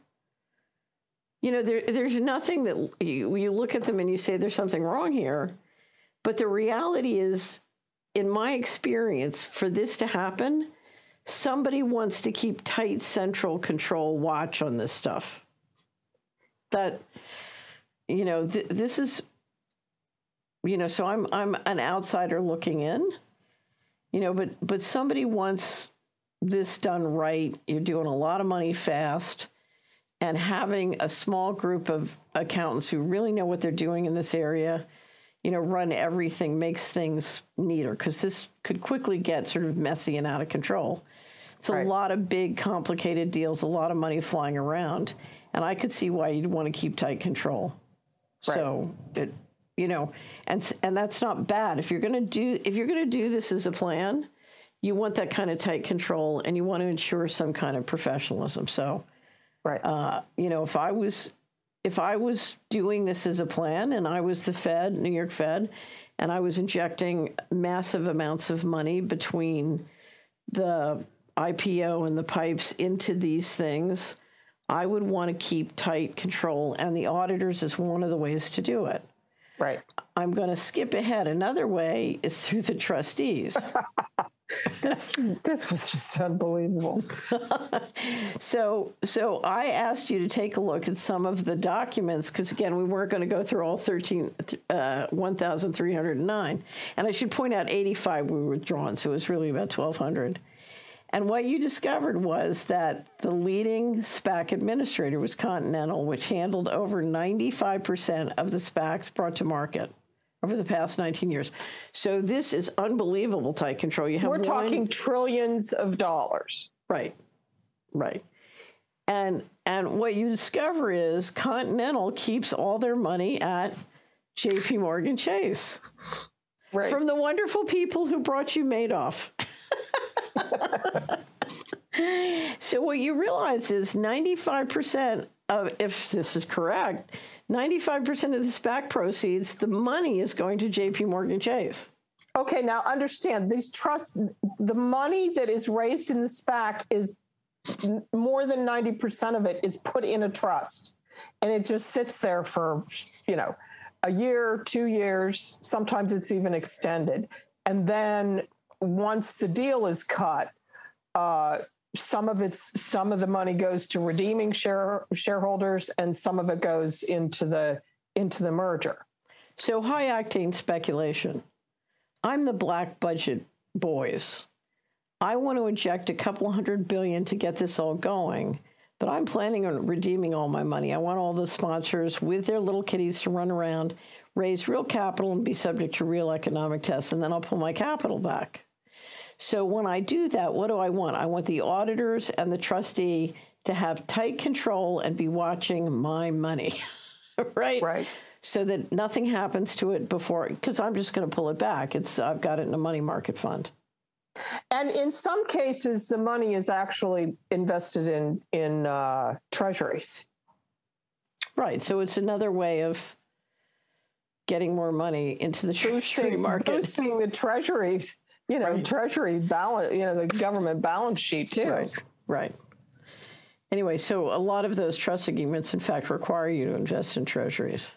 you know, there there's nothing that you, you look at them and you say there's something wrong here. But the reality is, in my experience, for this to happen, somebody wants to keep tight central control watch on this stuff. That, you know, th- this is, you know, so I'm I'm an outsider looking in, you know, but but somebody wants this done right. You're doing a lot of money fast, and having a small group of accountants who really know what they're doing in this area, you know, run everything, makes things neater, because this could quickly get sort of messy and out of control. It's a right. lot of big, complicated deals, a lot of money flying around, and I could see why you'd want to keep tight control. Right. So, it, you know, and and that's not bad. If you're going to do if you're going to do this as a plan, you want that kind of tight control, and you want to ensure some kind of professionalism. So, right, uh, you know, if I was. If I was doing this as a plan and I was the Fed, New York Fed, and I was injecting massive amounts of money between the I P O and the pipes into these things, I would want to keep tight control, and the auditors is one of the ways to do it. Right. I'm going to skip ahead. Another way is through the trustees. this this was just unbelievable. so so I asked you to take a look at some of the documents, because again, we weren't going to go through all thirteen, uh, one thousand three hundred nine, and I should point out eighty-five were withdrawn, so it was really about twelve hundred. And what you discovered was that the leading SPAC administrator was Continental, which handled over ninety-five percent of the SPACs brought to market over the past nineteen years. So this is unbelievable tight control. You have We're one, talking trillions of dollars. Right, right. And and what you discover is Continental keeps all their money at J P Morgan Chase. Right. From the wonderful people who brought you Madoff. So what you realize is ninety-five percent of, if this is correct, ninety-five percent of the SPAC proceeds, the money is going to J P Morgan Chase. Okay, now understand these trusts, the money that is raised in the SPAC is more than ninety percent of it is put in a trust. And it just sits there for, you know, a year, two years, sometimes it's even extended. And then once the deal is cut, uh, some of it's some of the money goes to redeeming share, shareholders, and some of it goes into the into the merger. So high octane speculation. I'm the black budget boys. I want to inject a couple hundred billion to get this all going, but I'm planning on redeeming all my money. I want all the sponsors with their little kitties to run around, raise real capital, and be subject to real economic tests, and then I'll pull my capital back. So when I do that, what do I want? I want the auditors and the trustee to have tight control and be watching my money, right? Right. So that nothing happens to it before, because I'm just going to pull it back. It's I've got it in a money market fund. And in some cases, the money is actually invested in in uh, treasuries. Right. So it's another way of getting more money into the treasury boosting, market. Boosting the treasuries, you know, right. treasury balance, you know, the government balance sheet too. Right. Right. Anyway, so a lot of those trust agreements, in fact, require you to invest in treasuries.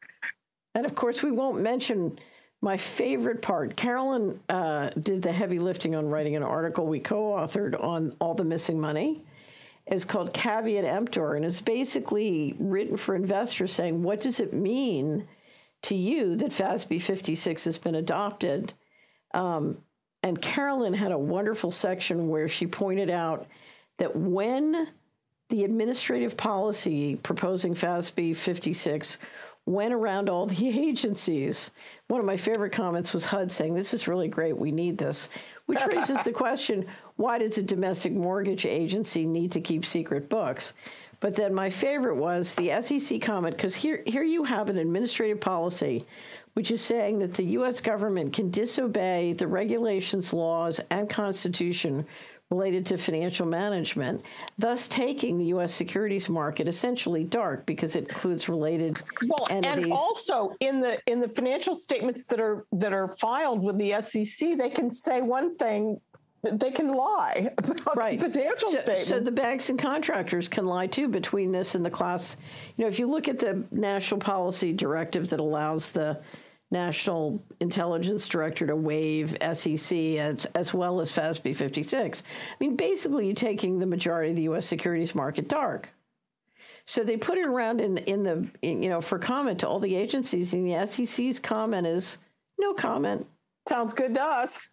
And of course, we won't mention my favorite part. Carolyn uh, did the heavy lifting on writing an article we co-authored on all the missing money. It's called Caveat Emptor, and it's basically written for investors saying, what does it mean to you that F A S B fifty-six has been adopted? Um, and Carolyn had a wonderful section where she pointed out that when the administrative policy proposing F A S B fifty-six went around all the agencies, one of my favorite comments was H U D saying, this is really great, we need this, which raises the question, why does a domestic mortgage agency need to keep secret books? But then my favorite was the S E C comment, because here, here you have an administrative policy which is saying that the U S government can disobey the regulations, laws, and Constitution related to financial management, thus taking the U S securities market essentially dark because it includes related well, entities. And also in the in the financial statements that are that are filed with the S E C, they can say one thing, they can lie about right. the financial so, statements. So the banks and contractors can lie too between this and the class. You know, if you look at the national policy directive that allows the National Intelligence Director to waive S E C as, as well as F A S B fifty-six. I mean, basically, you're taking the majority of the U S securities market dark. So they put it around in, in the, in, you know, for comment to all the agencies, and the S E C's comment is no comment. Sounds good to us.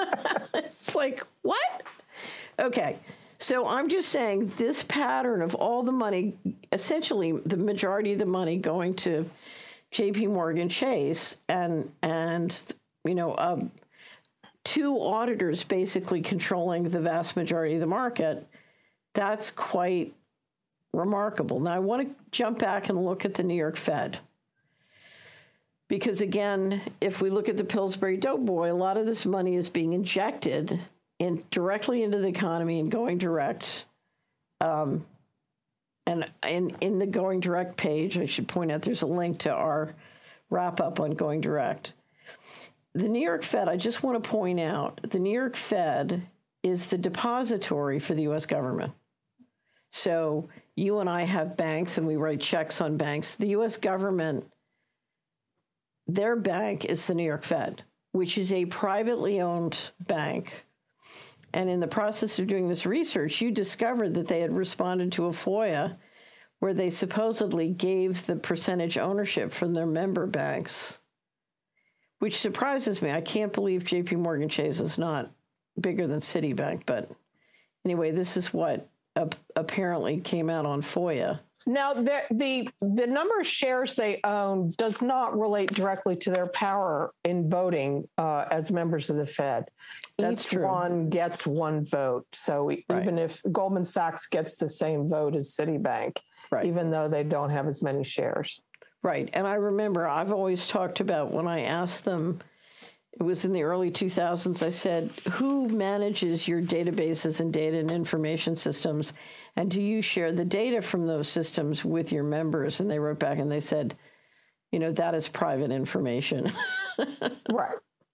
It's like, what? Okay. So I'm just saying this pattern of all the money, essentially the majority of the money going to J P Morgan Chase and, and you know, um, two auditors basically controlling the vast majority of the market, that's quite remarkable. Now, I want to jump back and look at the New York Fed. Because, again, if we look at the Pillsbury Doughboy, a lot of this money is being injected in directly into the economy and going direct. Um, And in, in the Going Direct page, I should point out there's a link to our wrap-up on Going Direct. The New York Fed, I just want to point out, the New York Fed is the depository for the U S government. So you and I have banks, and we write checks on banks. The U S government, their bank is the New York Fed, which is a privately owned bank. And in the process of doing this research, you discovered that they had responded to a FOIA where they supposedly gave the percentage ownership from their member banks, which surprises me. I can't believe J P Morgan Chase is not bigger than Citibank. But anyway, this is what uh, apparently came out on FOIA. Now, the, the the number of shares they own does not relate directly to their power in voting uh, as members of the Fed. That's Each true. one gets one vote. So Right. even if Goldman Sachs gets the same vote as Citibank, Right. even though they don't have as many shares. Right. And I remember I've always talked about when I asked them, it was in the early two thousands, I said, who manages your databases and data and information systems? And do you share the data from those systems with your members? And they wrote back and they said, you know, that is private information. Right.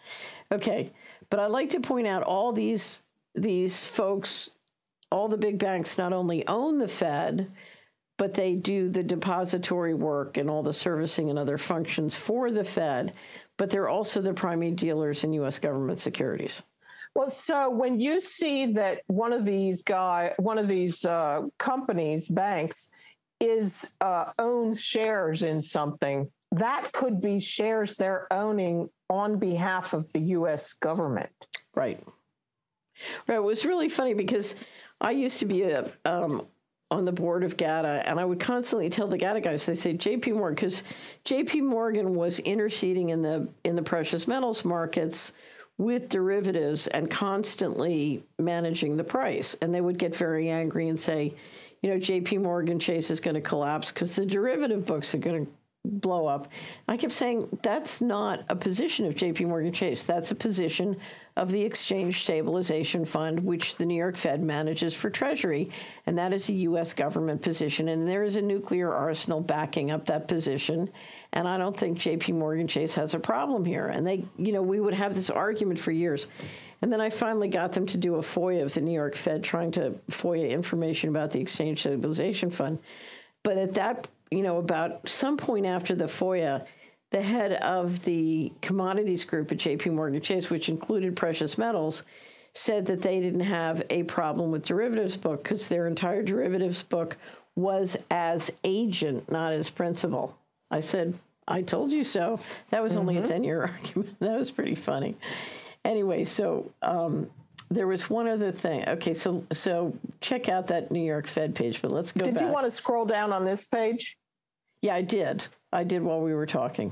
Okay, but I'd like to point out all these these folks, all the big banks not only own the Fed, but they do the depository work and all the servicing and other functions for the Fed, but they're also the primary dealers in U S government securities. Well, so when you see that one of these guy, one of these uh, companies, banks, is uh, owns shares in something, that could be shares they're owning on behalf of the U S government. Right. Right. It was really funny because I used to be a um, on the board of GATA, and I would constantly tell the GATA guys, they say J P Morgan, because J P Morgan was interceding in the in the precious metals markets with derivatives and constantly managing the price. And they would get very angry and say, you know, J P Morgan Chase is going to collapse because the derivative books are going to blow up. I kept saying that's not a position of J P Morgan Chase. That's a position of the Exchange Stabilization Fund, which the New York Fed manages for Treasury, and that is a U S government position. And there is a nuclear arsenal backing up that position. And I don't think J P Morgan Chase has a problem here. And they, you know, we would have this argument for years. And then I finally got them to do a FOIA of the New York Fed, trying to FOIA information about the Exchange Stabilization Fund. But at that, you know, about some point after the FOIA, the head of the commodities group at J P Morgan Chase, which included precious metals, said that they didn't have a problem with derivatives book because their entire derivatives book was as agent, not as principal. I said, I told you so. That was mm-hmm. only a ten-year argument. That was pretty funny. Anyway, so um, there was one other thing. Okay, so so check out that New York Fed page, but let's go Did back. you want to scroll down on this page? Yeah, I did. I did while we were talking.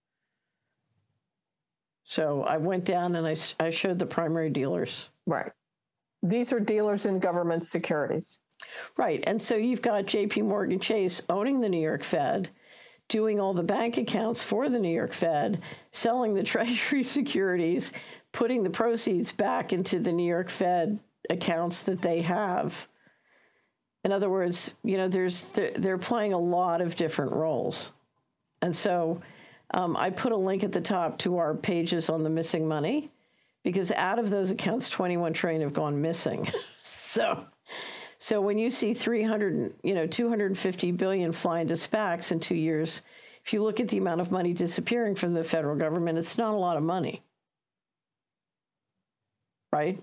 So I went down and I, I showed the primary dealers. Right. These are dealers in government securities. Right. And so you've got J P Morgan Chase owning the New York Fed, doing all the bank accounts for the New York Fed, selling the Treasury securities, putting the proceeds back into the New York Fed accounts that they have. In other words, you know, there's they're, they're playing a lot of different roles. And so um, I put a link at the top to our pages on the missing money, because out of those accounts, twenty-one trillion have gone missing. so so when you see three hundred, you know, two hundred fifty billion fly into SPACs in two years, if you look at the amount of money disappearing from the federal government, it's not a lot of money. Right?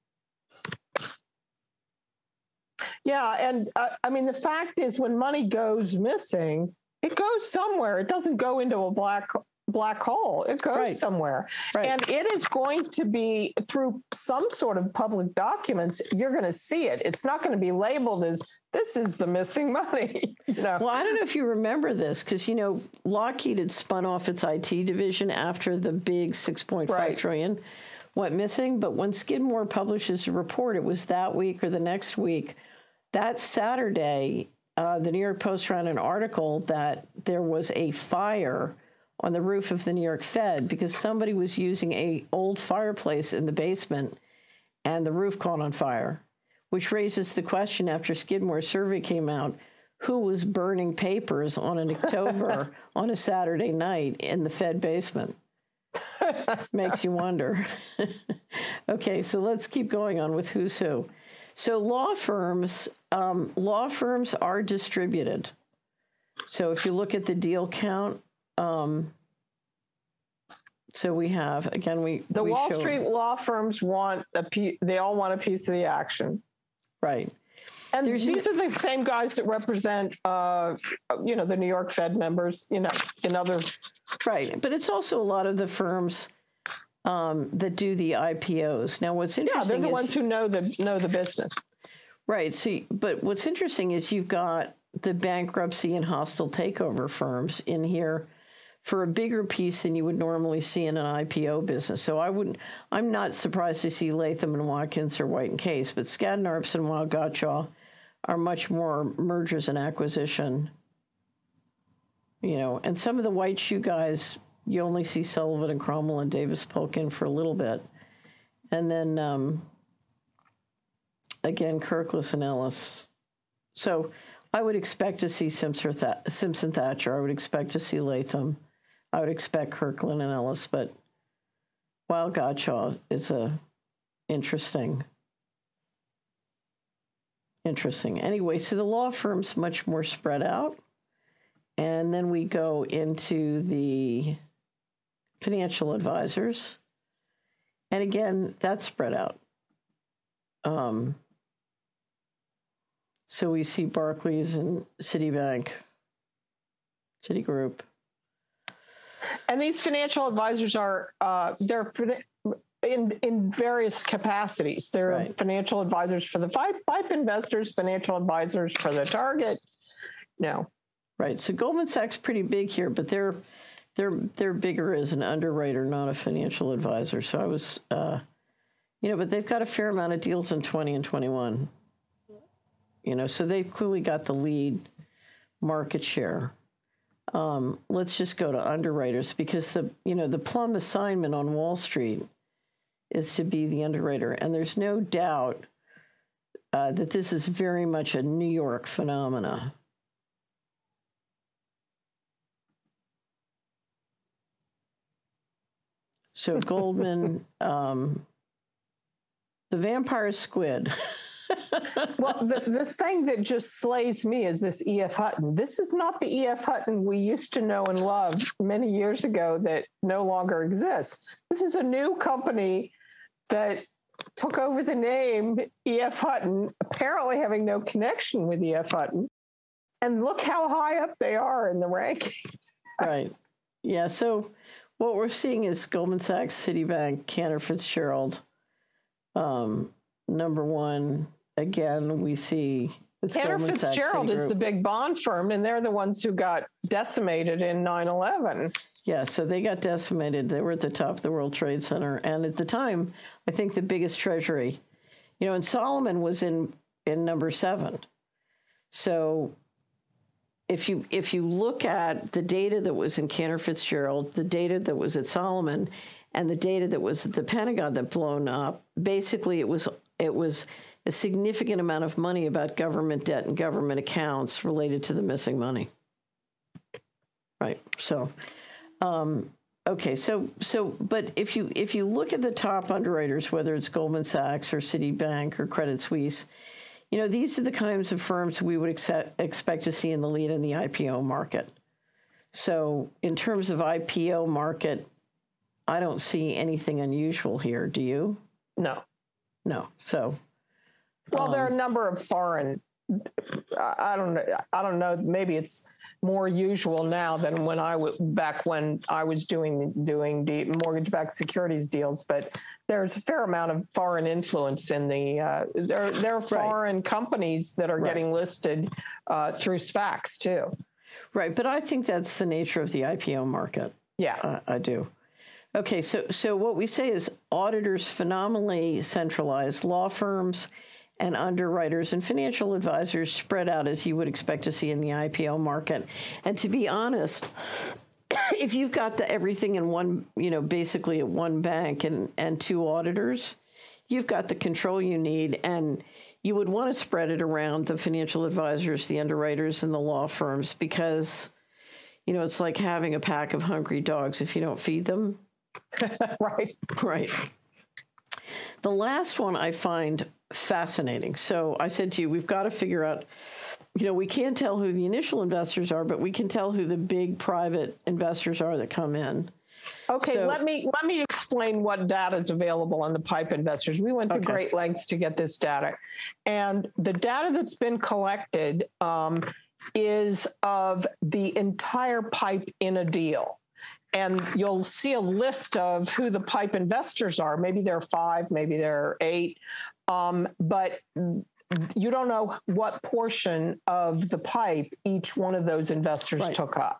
Yeah, and uh, I mean, the fact is, when money goes missing, it goes somewhere. It doesn't go into a black black hole. It goes right. somewhere. Right. And it is going to be through some sort of public documents. You're going to see it. It's not going to be labeled as this is the missing money. You know? Well, I don't know if you remember this, because, you know, Lockheed had spun off its I T division after the big six point five right. trillion went missing. But when Skidmore publishes a report, it was that week or the next week. That Saturday, uh, the New York Post ran an article that there was a fire on the roof of the New York Fed because somebody was using a old fireplace in the basement and the roof caught on fire, which raises the question, after Skidmore's survey came out, who was burning papers on an October on a Saturday night in the Fed basement? Makes you wonder. Okay, so let's keep going on with who's who. So law firms, um, law firms are distributed. So if you look at the deal count, um, so we have, again, we the we Wall showed, Street law firms want a piece, they all want a piece of the action. Right. And There's these an, are the same guys that represent, uh, you know, the New York Fed members, you know, in other. Right. But it's also a lot of the firms um, that do the I P Os. Now, what's interesting is... Yeah, they're the is, ones who know the, know the business. Right. So, but what's interesting is you've got the bankruptcy and hostile takeover firms in here for a bigger piece than you would normally see in an I P O business. So I wouldn't, I'm not surprised to see Latham and Watkins or White and Case, but Skadden Arps and Weil Gotshal are much more mergers and acquisition, you know, and some of the white shoe guys, you only see Sullivan and Cromwell and Davis Polk in for a little bit. And then, um, again, Kirklis and Ellis. So I would expect to see Simpson Thatcher. I would expect to see Latham. I would expect Kirkland and Ellis, but Weil Gotshal is a interesting, interesting. Anyway, so the law firm's much more spread out. And then we go into the financial advisors. And again, that's spread out. Um, so we see Barclays and Citibank, Citigroup. And these financial advisors are, uh, they're for the, in in various capacities. They're right. Financial advisors for the pipe, pipe investors, financial advisors for the target. No. Right. So Goldman Sachs pretty big here, but they're they're they're bigger as an underwriter, not a financial advisor. So I was, uh, you know, but they've got a fair amount of deals in twenty and twenty-one. You know, so they've clearly got the lead market share. Um, let's just go to underwriters because the you know the plum assignment on Wall Street is to be the underwriter, and there's no doubt uh, that this is very much a New York phenomena. So Goldman, um, the vampire squid. Well, the, the thing that just slays me is this E F. Hutton. This is not the E F. Hutton we used to know and love many years ago that no longer exists. This is a new company that took over the name E F. Hutton, apparently having no connection with E F. Hutton. And look how high up they are in the ranking. Right. Yeah, so what we're seeing is Goldman Sachs, Citibank, Cantor Fitzgerald. Um, number one, again, we see it's Cantor Goldman Sachs, Fitzgerald is Citigroup. the big bond firm, and they're the ones who got decimated in nine eleven. Yeah, so they got decimated. They were at the top of the World Trade Center. And at the time, I think the biggest treasury, you know, and Solomon was in, in number seven. So if you if you look at the data that was in Cantor Fitzgerald, the data that was at Solomon, and the data that was at the Pentagon that blown up, basically it was it was a significant amount of money about government debt and government accounts related to the missing money. Right. So, um, okay. So so, but if you if you look at the top underwriters, whether it's Goldman Sachs or Citibank or Credit Suisse, you know, these are the kinds of firms we would accept, expect to see in the lead in the I P O market. So in terms of I P O market, I don't see anything unusual here. Do you? No. No. So. Well, um, there are a number of foreign, I don't know, I don't know, maybe it's more usual now than when I w- back when I was doing doing the mortgage-backed securities deals, but there's a fair amount of foreign influence in the, uh, there, there are foreign right. companies that are right. getting listed uh, through SPACs too. Right, but I think that's the nature of the I P O market. Yeah. Uh, I do. Okay, so so what we say is auditors phenomenally centralized, law firms and underwriters and financial advisors spread out as you would expect to see in the I P O market. And to be honest, if you've got the, everything in one, you know, basically at one bank and, and two auditors, you've got the control you need. And you would want to spread it around the financial advisors, the underwriters, and the law firms because, you know, it's like having a pack of hungry dogs if you don't feed them. Right. Right. The last one I find fascinating. So I said to you, we've got to figure out, you know, we can't tell who the initial investors are, but we can tell who the big private investors are that come in. Okay, so, let me let me explain what data is available on the pipe investors. We went to okay. great lengths to get this data. And the data that's been collected um, is of the entire pipe in a deal. And you'll see a list of who the pipe investors are. Maybe there are five, maybe there are eight. Um, but you don't know what portion of the pipe each one of those investors right. took up.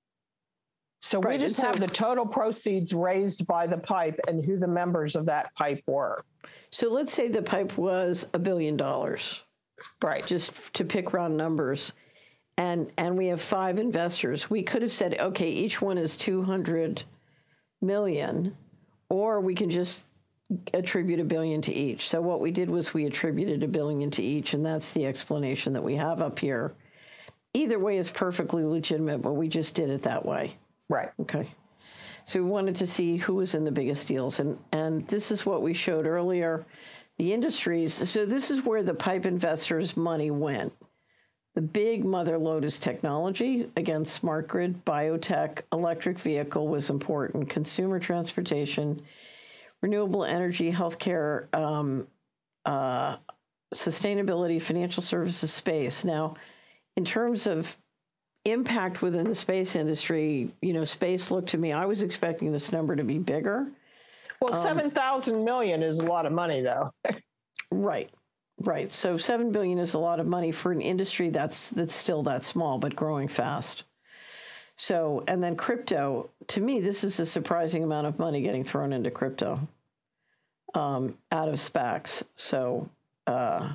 So right. we just so, have the total proceeds raised by the pipe and who the members of that pipe were. So let's say the pipe was a billion dollars. Right. Just to pick round numbers. And and we have five investors. We could have said, okay, each one is two hundred million, or we can just attribute a billion to each. So what we did was we attributed a billion to each, and that's the explanation that we have up here. Either way is perfectly legitimate, but we just did it that way. Right. Okay. So we wanted to see who was in the biggest deals. And, and this is what we showed earlier, the industries. So this is where the pipe investors' money went. The big mother lode is technology. Again, smart grid, biotech, electric vehicle was important, consumer transportation, renewable energy, healthcare, um, uh, sustainability, financial services, space. Now, in terms of impact within the space industry, you know, space looked to me, I was expecting this number to be bigger. Well, um, seven thousand million is a lot of money, though. Right. Right. So seven billion dollars is a lot of money for an industry that's that's still that small, but growing fast. So, and then crypto, to me, this is a surprising amount of money getting thrown into crypto um, out of SPACs. So, uh,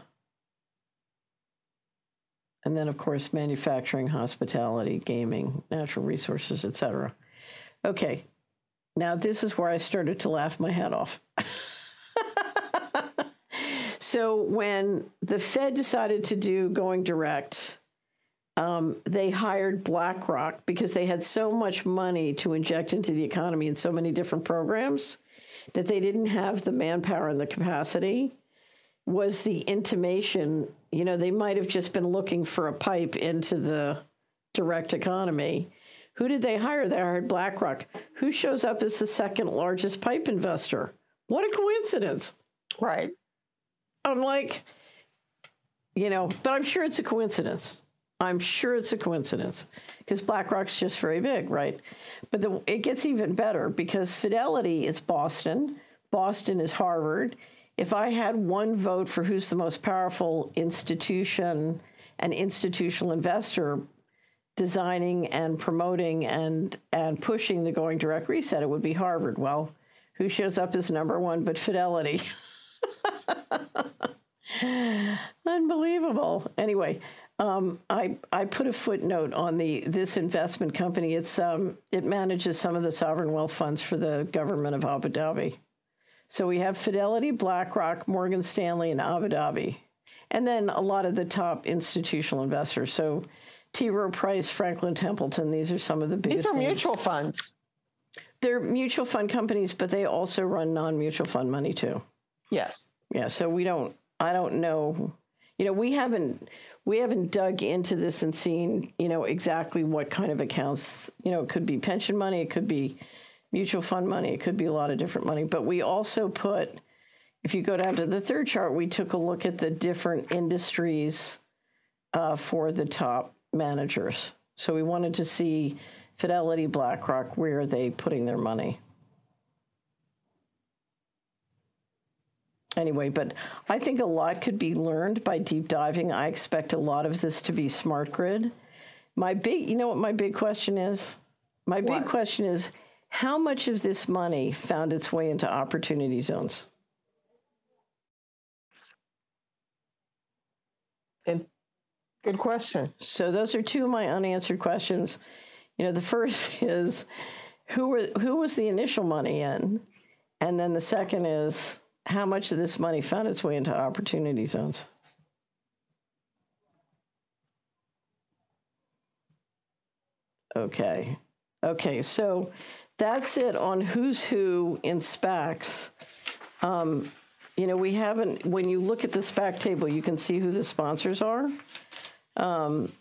and then, of course, manufacturing, hospitality, gaming, natural resources, et cetera. Okay. Now, this is where I started to laugh my head off. So when the Fed decided to do going direct, um, they hired BlackRock because they had so much money to inject into the economy in so many different programs that they didn't have the manpower and the capacity. Was the intimation, you know, they might have just been looking for a pipe into the direct economy. Who did they hire? They hired BlackRock. Who shows up as the second largest pipe investor? What a coincidence. Right. I'm like, you know, but I'm sure it's a coincidence. I'm sure it's a coincidence because BlackRock's just very big, right? But the, it gets even better because Fidelity is Boston. Boston is Harvard. If I had one vote for who's the most powerful institution and institutional investor designing and promoting and, and pushing the going direct reset, it would be Harvard. Well, who shows up as number one but Fidelity? Unbelievable. Anyway, um, I I put a footnote on the this investment company. It's um it manages some of the sovereign wealth funds for the government of Abu Dhabi. So we have Fidelity, BlackRock, Morgan Stanley, and Abu Dhabi, and then a lot of the top institutional investors. So T. Rowe Price, Franklin Templeton. These are some of the biggest. These are names. mutual funds. They're mutual fund companies, but they also run non-mutual fund money too. Yes. Yeah. So we don't. I don't know. You know, we haven't we haven't dug into this and seen, you know, exactly what kind of accounts. You know, it could be pension money, it could be mutual fund money, it could be a lot of different money. But we also put, if you go down to the third chart, we took a look at the different industries uh, for the top managers. So we wanted to see Fidelity, BlackRock, where are they putting their money? Anyway, but I think a lot could be learned by deep diving. I expect a lot of this to be smart grid. My big, you know what my big question is? My big What? question is, how much of this money found its way into opportunity zones? And good question. So those are two of my unanswered questions. You know, the first is, who were who was the initial money in? And then the second is, how much of this money found its way into opportunity zones? Okay. Okay, so that's it on who's who in SPACs. Um, you know, we haven't, when you look at the SPAC table, you can see who the sponsors are. Um,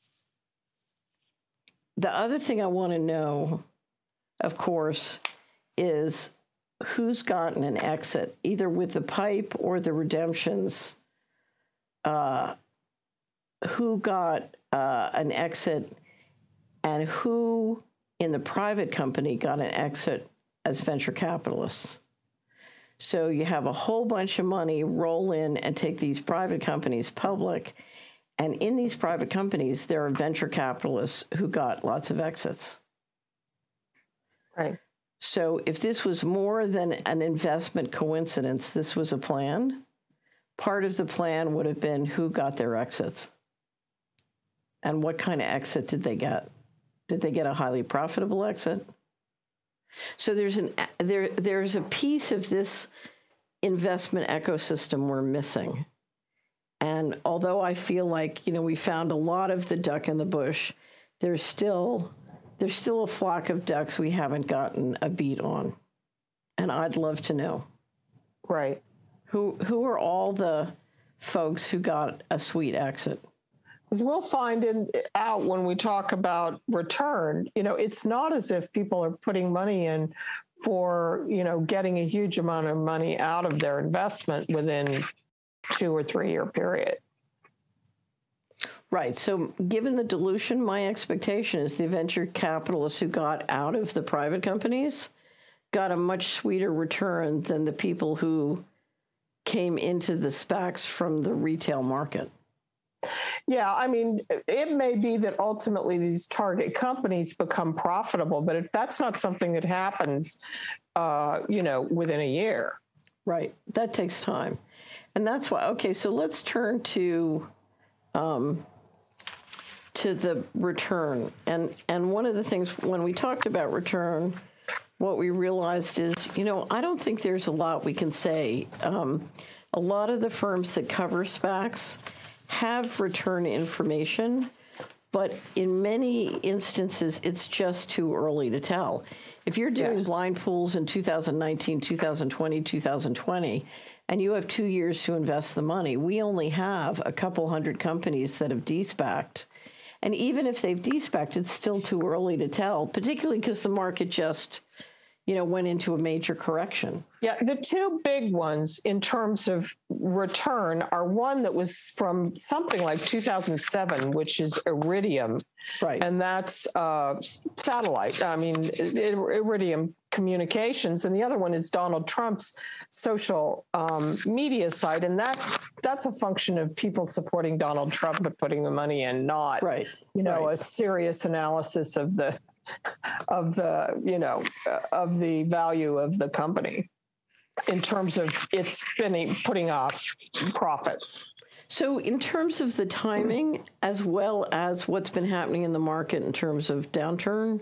the other thing I want to know, of course, is who's gotten an exit, either with the pipe or the redemptions. Uh, who got uh, an exit, and who in the private company got an exit as venture capitalists. So you have a whole bunch of money roll in and take these private companies public. And in these private companies, there are venture capitalists who got lots of exits. Right. So if this was more than an investment coincidence, this was a plan. Part of the plan would have been who got their exits and what kind of exit did they get? Did they get a highly profitable exit? So there's an there there's a piece of this investment ecosystem we're missing. And although I feel like, you know, we found a lot of the duck in the bush, there's still there's still a flock of ducks we haven't gotten a beat on. And I'd love to know. Right. Who who are all the folks who got a sweet exit? Because we'll find in, out when we talk about return, you know, it's not as if people are putting money in for, you know, getting a huge amount of money out of their investment within two or three year period. Right. So given the dilution, my expectation is the venture capitalists who got out of the private companies got a much sweeter return than the people who came into the SPACs from the retail market. Yeah, I mean, it may be that ultimately these target companies become profitable, but if that's not something that happens, uh, you know, within a year. Right. That takes time. And that's why, okay, so let's turn to um, to the return. And, and one of the things when we talked about return, what we realized is, you know, I don't think there's a lot we can say. Um, a lot of the firms that cover SPACs have return information, but in many instances, it's just too early to tell. If you're doing Yes. blind pools in two thousand nineteen, two thousand twenty, two thousand twenty, and you have two years to invest the money, we only have a couple hundred companies that have de-SPACed. And even if they've de-SPACed, it's still too early to tell, particularly because the market just, you know, went into a major correction. Yeah, the two big ones in terms of return are one that was from something like two thousand seven, which is Iridium. Right. And that's uh, satellite. I mean, Iridium Communications. And the other one is Donald Trump's social um, media site. And that's that's a function of people supporting Donald Trump and putting the money in, not, Right. you know, Right. a serious analysis of the of the, you know, uh, of the value of the company in terms of its spinning, putting off profits. So in terms of the timing, as well as what's been happening in the market in terms of downturn,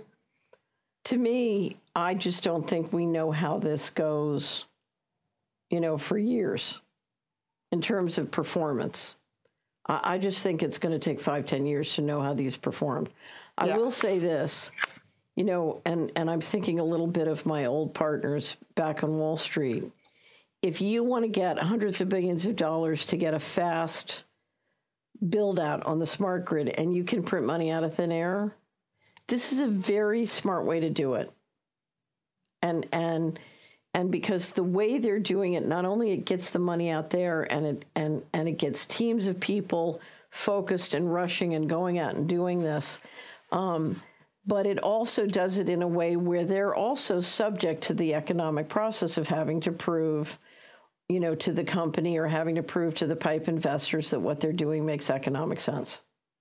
to me, I just don't think we know how this goes, you know, for years in terms of performance. I, I just think it's going to take five, ten years to know how these performed. I Yeah. will say this, you know, and, and I'm thinking a little bit of my old partners back on Wall Street. If you want to get hundreds of billions of dollars to get a fast build out on the smart grid and you can print money out of thin air, this is a very smart way to do it. And and and because the way they're doing it, not only it gets the money out there and it and and it gets teams of people focused and rushing and going out and doing this, um, but it also does it in a way where they're also subject to the economic process of having to prove, you know, to the company or having to prove to the pipe investors that what they're doing makes economic sense.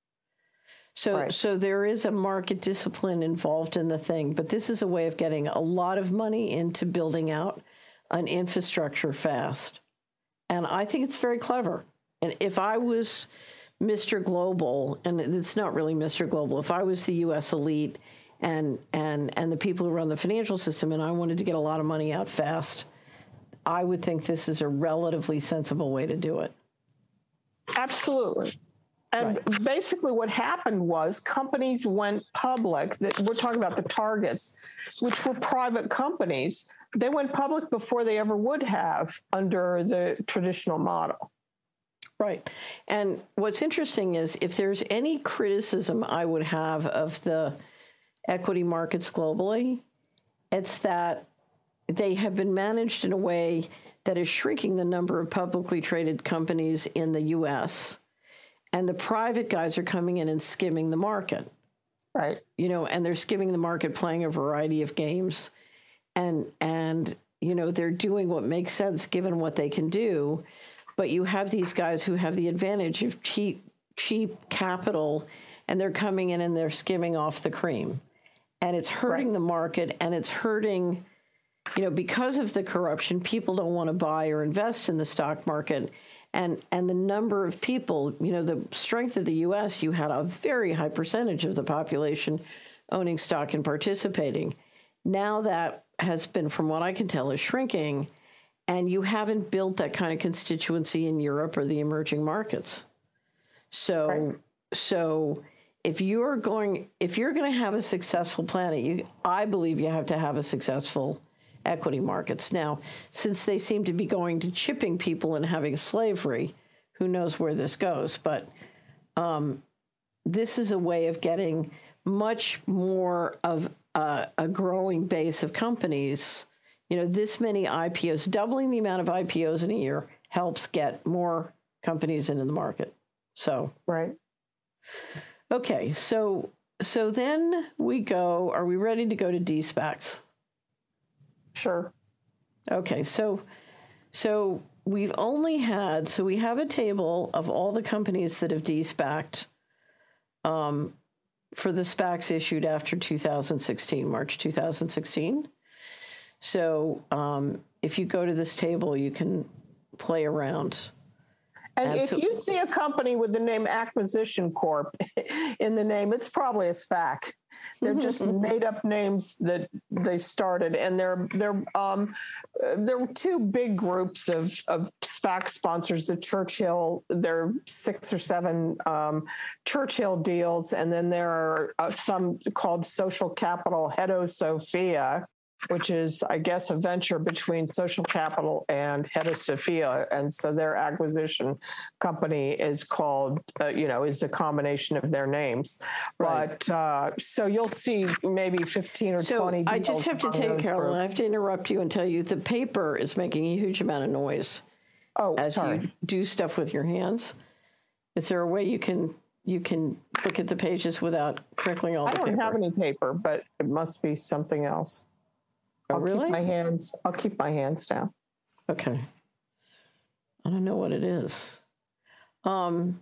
So, Right. so there is a market discipline involved in the thing, but this is a way of getting a lot of money into building out an infrastructure fast. And I think it's very clever. And if I was Mister Global, and it's not really Mister Global, if I was the U S elite and and and the people who run the financial system and I wanted to get a lot of money out fast, I would think this is a relatively sensible way to do it. Absolutely. And Right. basically what happened was companies went public. That we're talking about the targets, which were private companies. They went public before they ever would have under the traditional model. Right. And what's interesting is if there's any criticism I would have of the equity markets globally, it's that they have been managed in a way that is shrinking the number of publicly traded companies in the U S, and the private guys are coming in and skimming the market. Right. You know, and they're skimming the market, playing a variety of games, and and you know they're doing what makes sense given what they can do. But you have these guys who have the advantage of cheap cheap capital, and they're coming in and they're skimming off the cream, and it's hurting Right. the market, and it's hurting. You know, because of the corruption, people don't want to buy or invest in the stock market. And and the number of people, you know, the strength of the U S, you had a very high percentage of the population owning stock and participating. Now that has been, from what I can tell, is shrinking. And you haven't built that kind of constituency in Europe or the emerging markets. So, Right. so if you're going, if you're going to have a successful planet, you, I believe you have to have a successful equity markets. Now, since they seem to be going to chipping people and having slavery, who knows where this goes? But um, this is a way of getting much more of uh, a growing base of companies. You know, this many I P Os, doubling the amount of I P Os in a year helps get more companies into the market. So, right. Okay, so so then we go, are we ready to go to de-SPACs? Sure. Okay, so so we've only had, so we have a table of all the companies that have de-SPACed um, for the SPACs issued after two thousand sixteen, March two thousand sixteen. So um, if you go to this table, you can play around. And, and if so, you see a company with the name Acquisition Corp in the name, it's probably a SPAC. They're mm-hmm, just mm-hmm. made up names that they started, and they're they're um, there were two big groups of of SPAC sponsors. The Churchill, there are six or seven um, Churchill deals, and then there are uh, some called Social Capital Hedo Sophia, which is, I guess, a venture between Social Capital and Hedo Sophia. And so their acquisition company is called, uh, you know, is a combination of their names. Right. But uh, so you'll see maybe fifteen or so twenty deals. I just have to tell you, Carolyn, I have to interrupt you and tell you the paper is making a huge amount of noise. Oh, as sorry. you do stuff with your hands. Is there a way you can you can look at the pages without crinkling all I the don't paper? have any paper, but it must be something else. Oh, I'll really? keep my hands. I'll keep my hands down. Okay. I don't know what it is. Um,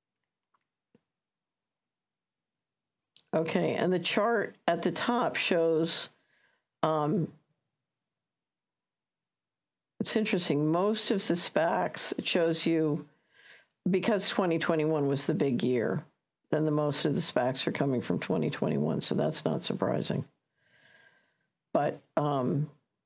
okay, and the chart at the top shows. Um, it's interesting. Most of the SPACs, it shows you, because twenty twenty-one was the big year, then the most of the SPACs are coming from twenty twenty-one, so that's not surprising. But, um,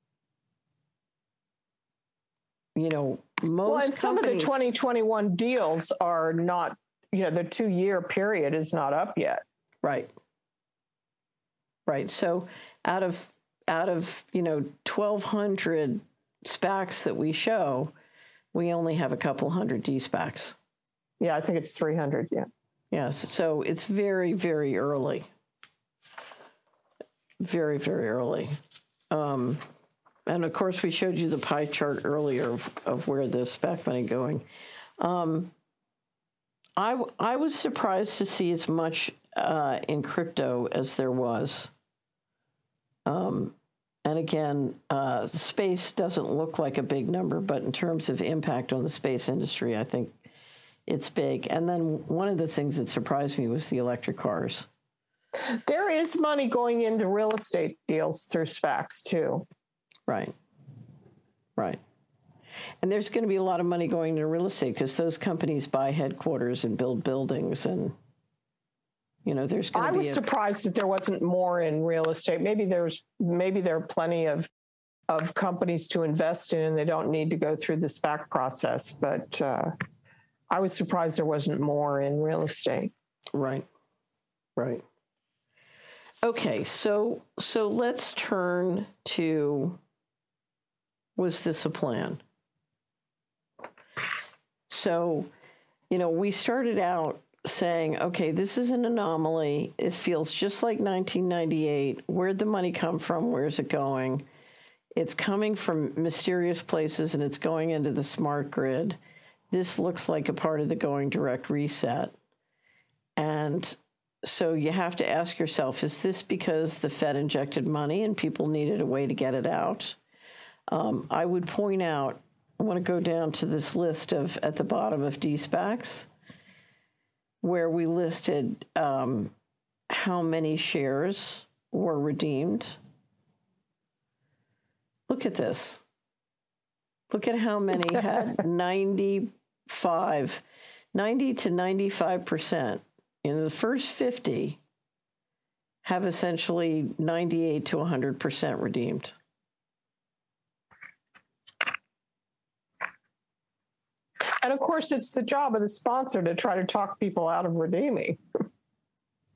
you know, most Well, and some companies, of the twenty twenty-one deals are not, you know, the two-year period is not up yet. Right. Right. So out of, out of, you know, twelve hundred SPACs that we show, we only have a couple hundred de-SPACs. Yeah, I think it's three hundred, yeah. Yes. So it's very, very early. Very, very early. Um, and of course, we showed you the pie chart earlier of, of where the SPAC money going. Um, I, I was surprised to see as much uh, in crypto as there was. Um, and again, uh, space doesn't look like a big number, but in terms of impact on the space industry, I think it's big. And then one of the things that surprised me was the electric cars. There is money going into real estate deals through SPACs too. Right. Right. And there's going to be a lot of money going into real estate because those companies buy headquarters and build buildings, and you know, there's going to I be was a, surprised that there wasn't more in real estate. Maybe there's maybe there are plenty of of companies to invest in and they don't need to go through the SPAC process, but uh, I was surprised there wasn't more in real estate. Right. Right. Okay, so so let's turn to, was this a plan? So, you know, we started out saying, okay, this is an anomaly. It feels just like nineteen ninety-eight. Where'd the money come from? Where's it going? It's coming from mysterious places and it's going into the smart grid. This looks like a part of the going direct reset. And so you have to ask yourself, is this because the Fed injected money and people needed a way to get it out? Um, I would point out, I want to go down to this list of, at the bottom of de-SPACs, where we listed um, how many shares were redeemed. Look at this. Look at how many had ninety-five, ninety to ninety-five percent. In the first fifty have essentially ninety-eight to one hundred percent redeemed. And of course, it's the job of the sponsor to try to talk people out of redeeming.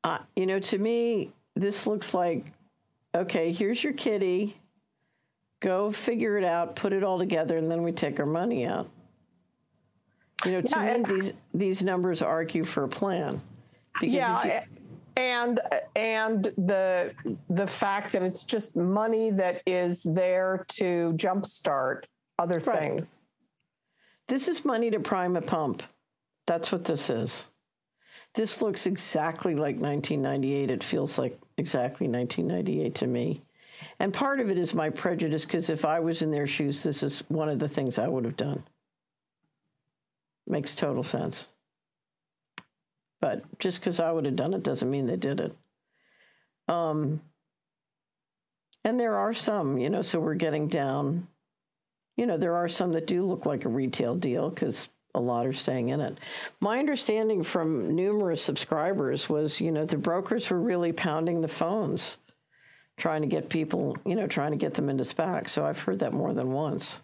Uh, you know, to me, this looks like, okay, here's your kitty. Go figure it out, put it all together, and then we take our money out. You know, to yeah, me, these these numbers argue for a plan. Because yeah, if you, and and the the fact that it's just money that is there to jumpstart other right. things. This is money to prime a pump. That's what this is. This looks exactly like nineteen ninety-eight. It feels like exactly nineteen ninety-eight to me. And part of it is my prejudice, because if I was in their shoes, this is one of the things I would have done. Makes total sense. But just because I would have done it doesn't mean they did it. Um, and there are some, you know, so we're getting down, you know, there are some that do look like a retail deal because a lot are staying in it. My understanding from numerous subscribers was, you know, the brokers were really pounding the phones, trying to get people, you know, trying to get them into SPAC. So I've heard that more than once.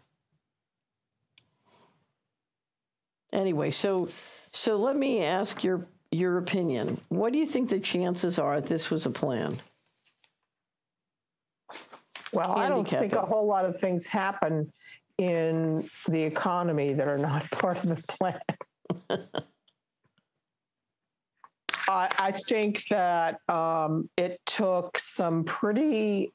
Anyway, so so let me ask your your opinion. What do you think the chances are this was a plan? Well, I don't think a whole lot of things happen in the economy that are not part of the plan. I, I think that um, it took some pretty,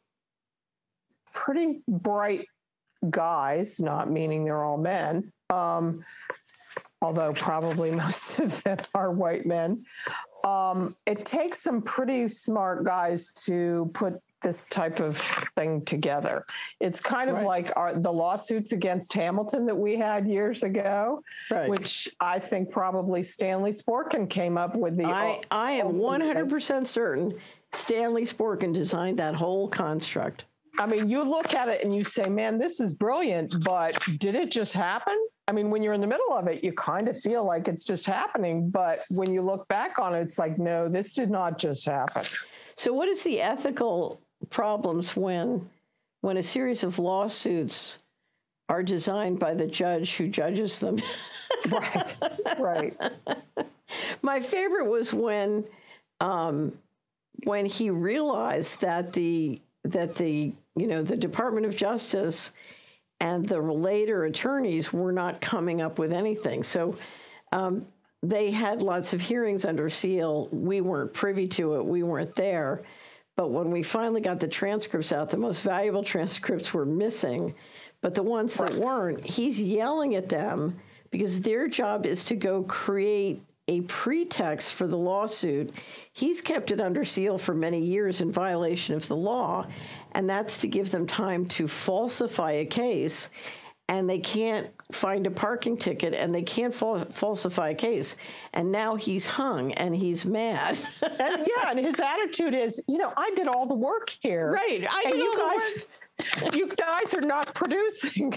pretty bright guys, not meaning they're all men, um, although probably most of them are white men. Um, it takes some pretty smart guys to put this type of thing together. It's kind of right. like our, the lawsuits against Hamilton that we had years ago, right. which I think probably Stanley Sporkin came up with. The I, I am one hundred percent certain Stanley Sporkin designed that whole construct. I mean, you look at it and you say, man, this is brilliant, but did it just happen? I mean, when you're in the middle of it, you kind of feel like it's just happening. But when you look back on it, it's like, no, this did not just happen. So what is the ethical problems when when a series of lawsuits are designed by the judge who judges them? Right, right. My favorite was when um, when he realized that the that the you know the Department of Justice and the relator attorneys were not coming up with anything. So um, they had lots of hearings under seal. We weren't privy to it. We weren't there. But when we finally got the transcripts out, the most valuable transcripts were missing. But the ones that weren't, he's yelling at them because their job is to go create a pretext for the lawsuit. He's kept it under seal for many years in violation of the law, and that's to give them time to falsify a case. And they can't find a parking ticket, and they can't fal- falsify a case. And now he's hung, and he's mad. and, yeah, and his attitude is, you know, I did all the work here. Right, I and did you all guys, the work. You guys are not producing.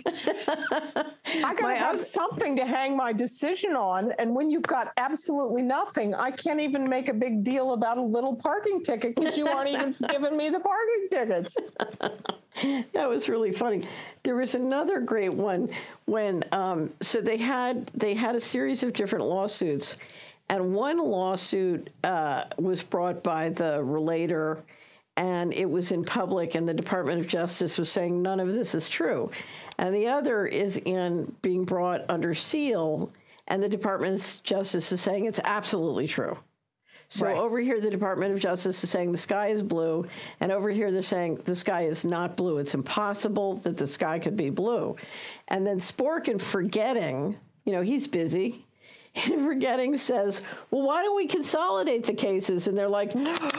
I got to have something to hang my decision on. And when you've got absolutely nothing, I can't even make a big deal about a little parking ticket because you aren't even giving me the parking tickets. That was really funny. There was another great one when, um, so they had they had a series of different lawsuits, and one lawsuit uh, was brought by the relator, and it was in public, and the Department of Justice was saying none of this is true. And the other is in being brought under seal, and the Department of Justice is saying it's absolutely true. So right. over here, the Department of Justice is saying the sky is blue, and over here they're saying the sky is not blue. It's impossible that the sky could be blue. And then Sporkin, forgetting, you know, he's busy, forgetting says, well, why don't we consolidate the cases? And they're like,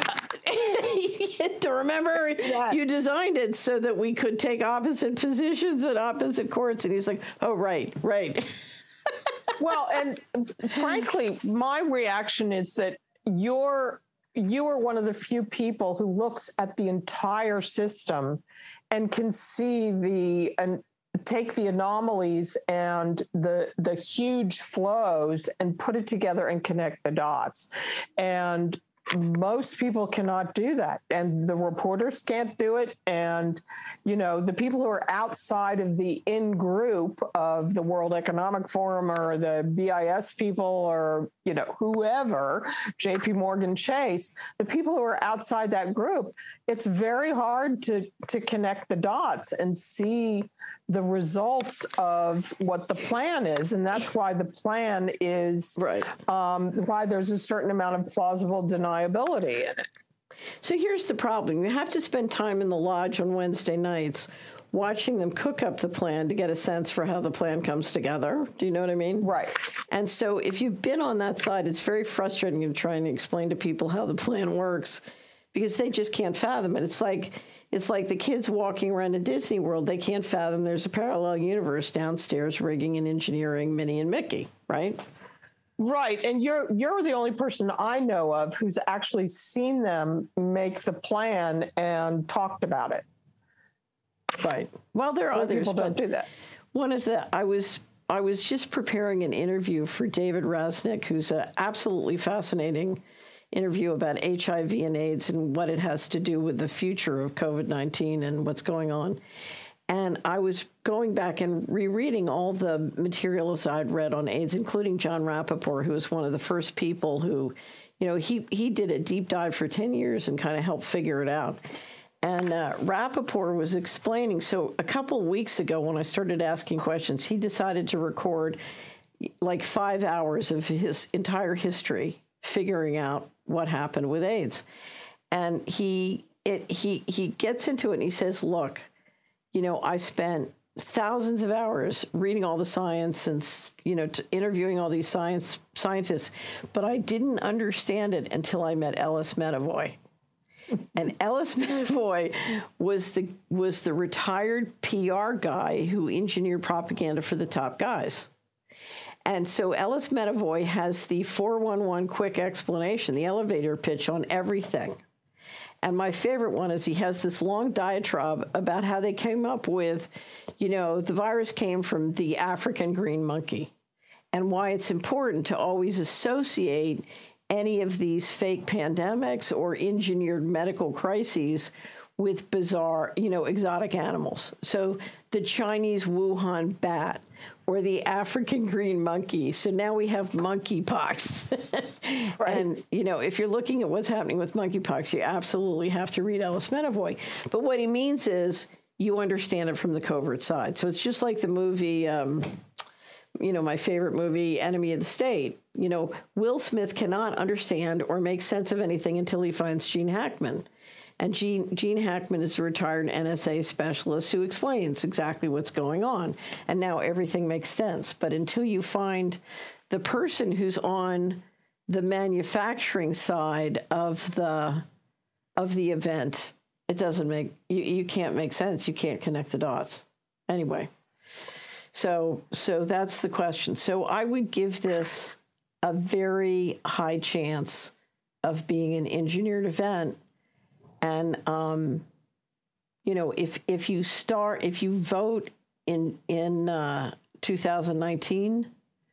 to remember, yeah. you designed it so that we could take opposite positions in opposite courts. And he's like, oh, right, right. Well, and frankly, my reaction is that you're you are one of the few people who looks at the entire system and can see the and take the anomalies and the the huge flows and put it together and connect the dots. And most people cannot do that, and the reporters can't do it. And, you know, the people who are outside of the in group of the World Economic Forum or the B I S people or, you know, whoever, J P Morgan Chase, the people who are outside that group, it's very hard to, to connect the dots and see the results of what the plan is. And that's why the plan is, right. um, why there's a certain amount of plausible deniability in it. So here's the problem. You have to spend time in the lodge on Wednesday nights watching them cook up the plan to get a sense for how the plan comes together. Do you know what I mean? Right. And so if you've been on that side, it's very frustrating to try and explain to people how the plan works because they just can't fathom it. It's like it's like the kids walking around in Disney World. They can't fathom there's a parallel universe downstairs rigging and engineering Minnie and Mickey, right? Right. And you're you're the only person I know of who's actually seen them make the plan and talked about it. Right. Well, there are Other others, people but don't do that. One of the I was I was just preparing an interview for David Rasnick, who's an absolutely fascinating interview about H I V and AIDS and what it has to do with the future of COVID nineteen and what's going on. And I was going back and rereading all the materials I'd read on AIDS, including John Rappaport, who was one of the first people who, you know, he, he did a deep dive for ten years and kind of helped figure it out. And uh, Rappaport was explaining, so a couple of weeks ago when I started asking questions, he decided to record like five hours of his entire history figuring out what happened with AIDS. And he it he he gets into it and he says, look, you know, I spent thousands of hours reading all the science and, you know, t- interviewing all these science scientists, but I didn't understand it until I met Ellis Medavoy. And Ellis Medavoy was the was the retired P R guy who engineered propaganda for the top guys. And so Ellis Medavoy has the four one one quick explanation, the elevator pitch on everything. And my favorite one is he has this long diatribe about how they came up with, you know, the virus came from the African green monkey and why it's important to always associate any of these fake pandemics or engineered medical crises with bizarre, you know, exotic animals. So the Chinese Wuhan bat or the African green monkey. So now we have monkeypox. Right. And, you know, if you're looking at what's happening with monkeypox, you absolutely have to read Ellis Medavoy. But what he means is you understand it from the covert side. So it's just like the movie, um, you know, my favorite movie, Enemy of the State. You know, Will Smith cannot understand or make sense of anything until he finds Gene Hackman. And Gene, Gene Hackman is a retired N S A specialist who explains exactly what's going on. And now everything makes sense. But until you find the person who's on the manufacturing side of the of the event, it doesn't make, you, you can't make sense. You can't connect the dots. Anyway, so so that's the question. So I would give this a very high chance of being an engineered event. And, um, you know, if if you start, if you vote in in uh, two thousand nineteen,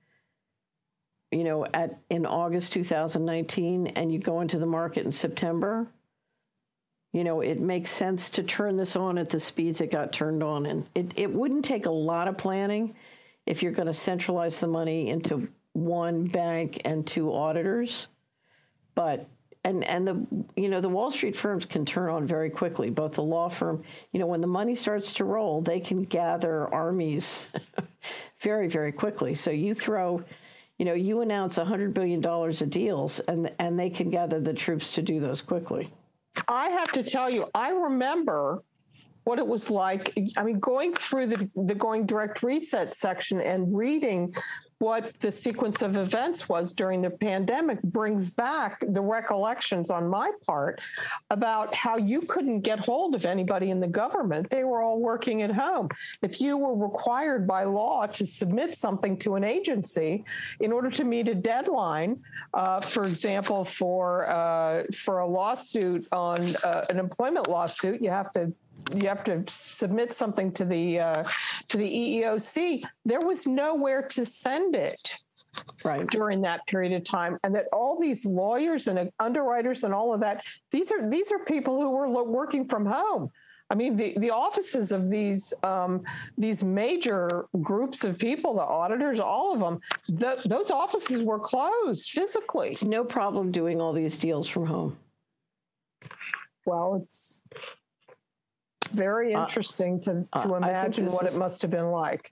you know, at in August two thousand nineteen, and you go into the market in September, you know, it makes sense to turn this on at the speeds it got turned on. And it, it wouldn't take a lot of planning if you're going to centralize the money into one bank and two auditors, but And and the you know the Wall Street firms can turn on very quickly. Both the law firm, you know, when the money starts to roll, they can gather armies very very quickly. So you throw, you know, you announce a hundred billion dollars of deals, and and they can gather the troops to do those quickly. I have to tell you, I remember what it was like. I mean, going through the the Going Direct Reset section and reading what the sequence of events was during the pandemic brings back the recollections on my part about how you couldn't get hold of anybody in the government. They were all working at home. If you were required by law to submit something to an agency in order to meet a deadline, uh, for example, for uh, for a lawsuit on uh, an employment lawsuit, you have to You have to submit something to the uh, to the E E O C. There was nowhere to send it. right. during that period of time, and that all these lawyers and underwriters and all of that, these are these are people who were working from home. I mean, the, the offices of these um, these major groups of people, the auditors, all of them, the, those offices were closed physically. It's no problem doing all these deals from home. Well, it's very interesting to, to uh, imagine what is, it must have been like.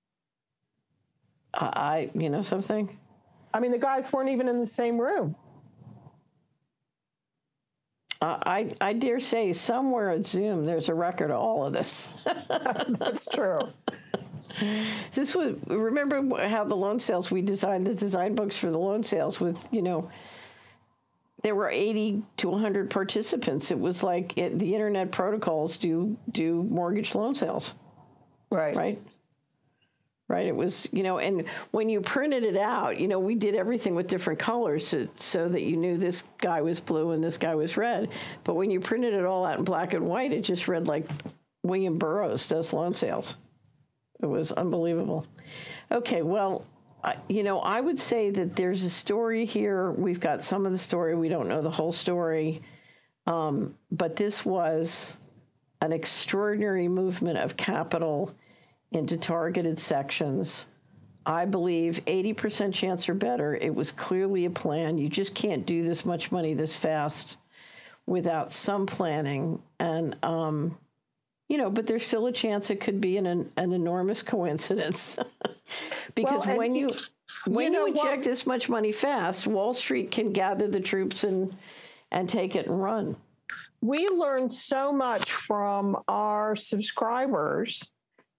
Uh, I, you know something? I mean, the guys weren't even in the same room. Uh, I, I dare say somewhere at Zoom there's a record of all of this. That's true. This was, remember how the loan sales, we designed the design books for the loan sales with, you know, there were eighty to one hundred participants. It was like it, the internet protocols do do mortgage loan sales. Right. Right. Right. It was, you know, and when you printed it out, you know, we did everything with different colors to, so that you knew this guy was blue and this guy was red. But when you printed it all out in black and white, it just read like William Burroughs does loan sales. It was unbelievable. Okay. Well, I, you know, I would say that there's a story here. We've got some of the story. We don't know the whole story. Um, but this was an extraordinary movement of capital into targeted sections. I believe eighty percent chance or better. It was clearly a plan. You just can't do this much money this fast without some planning. And, um, you know, but there's still a chance it could be an, an, an enormous coincidence. Because well, when you, you when you, know, you inject well, this much money fast, Wall Street can gather the troops and and take it and run. We learned so much from our subscribers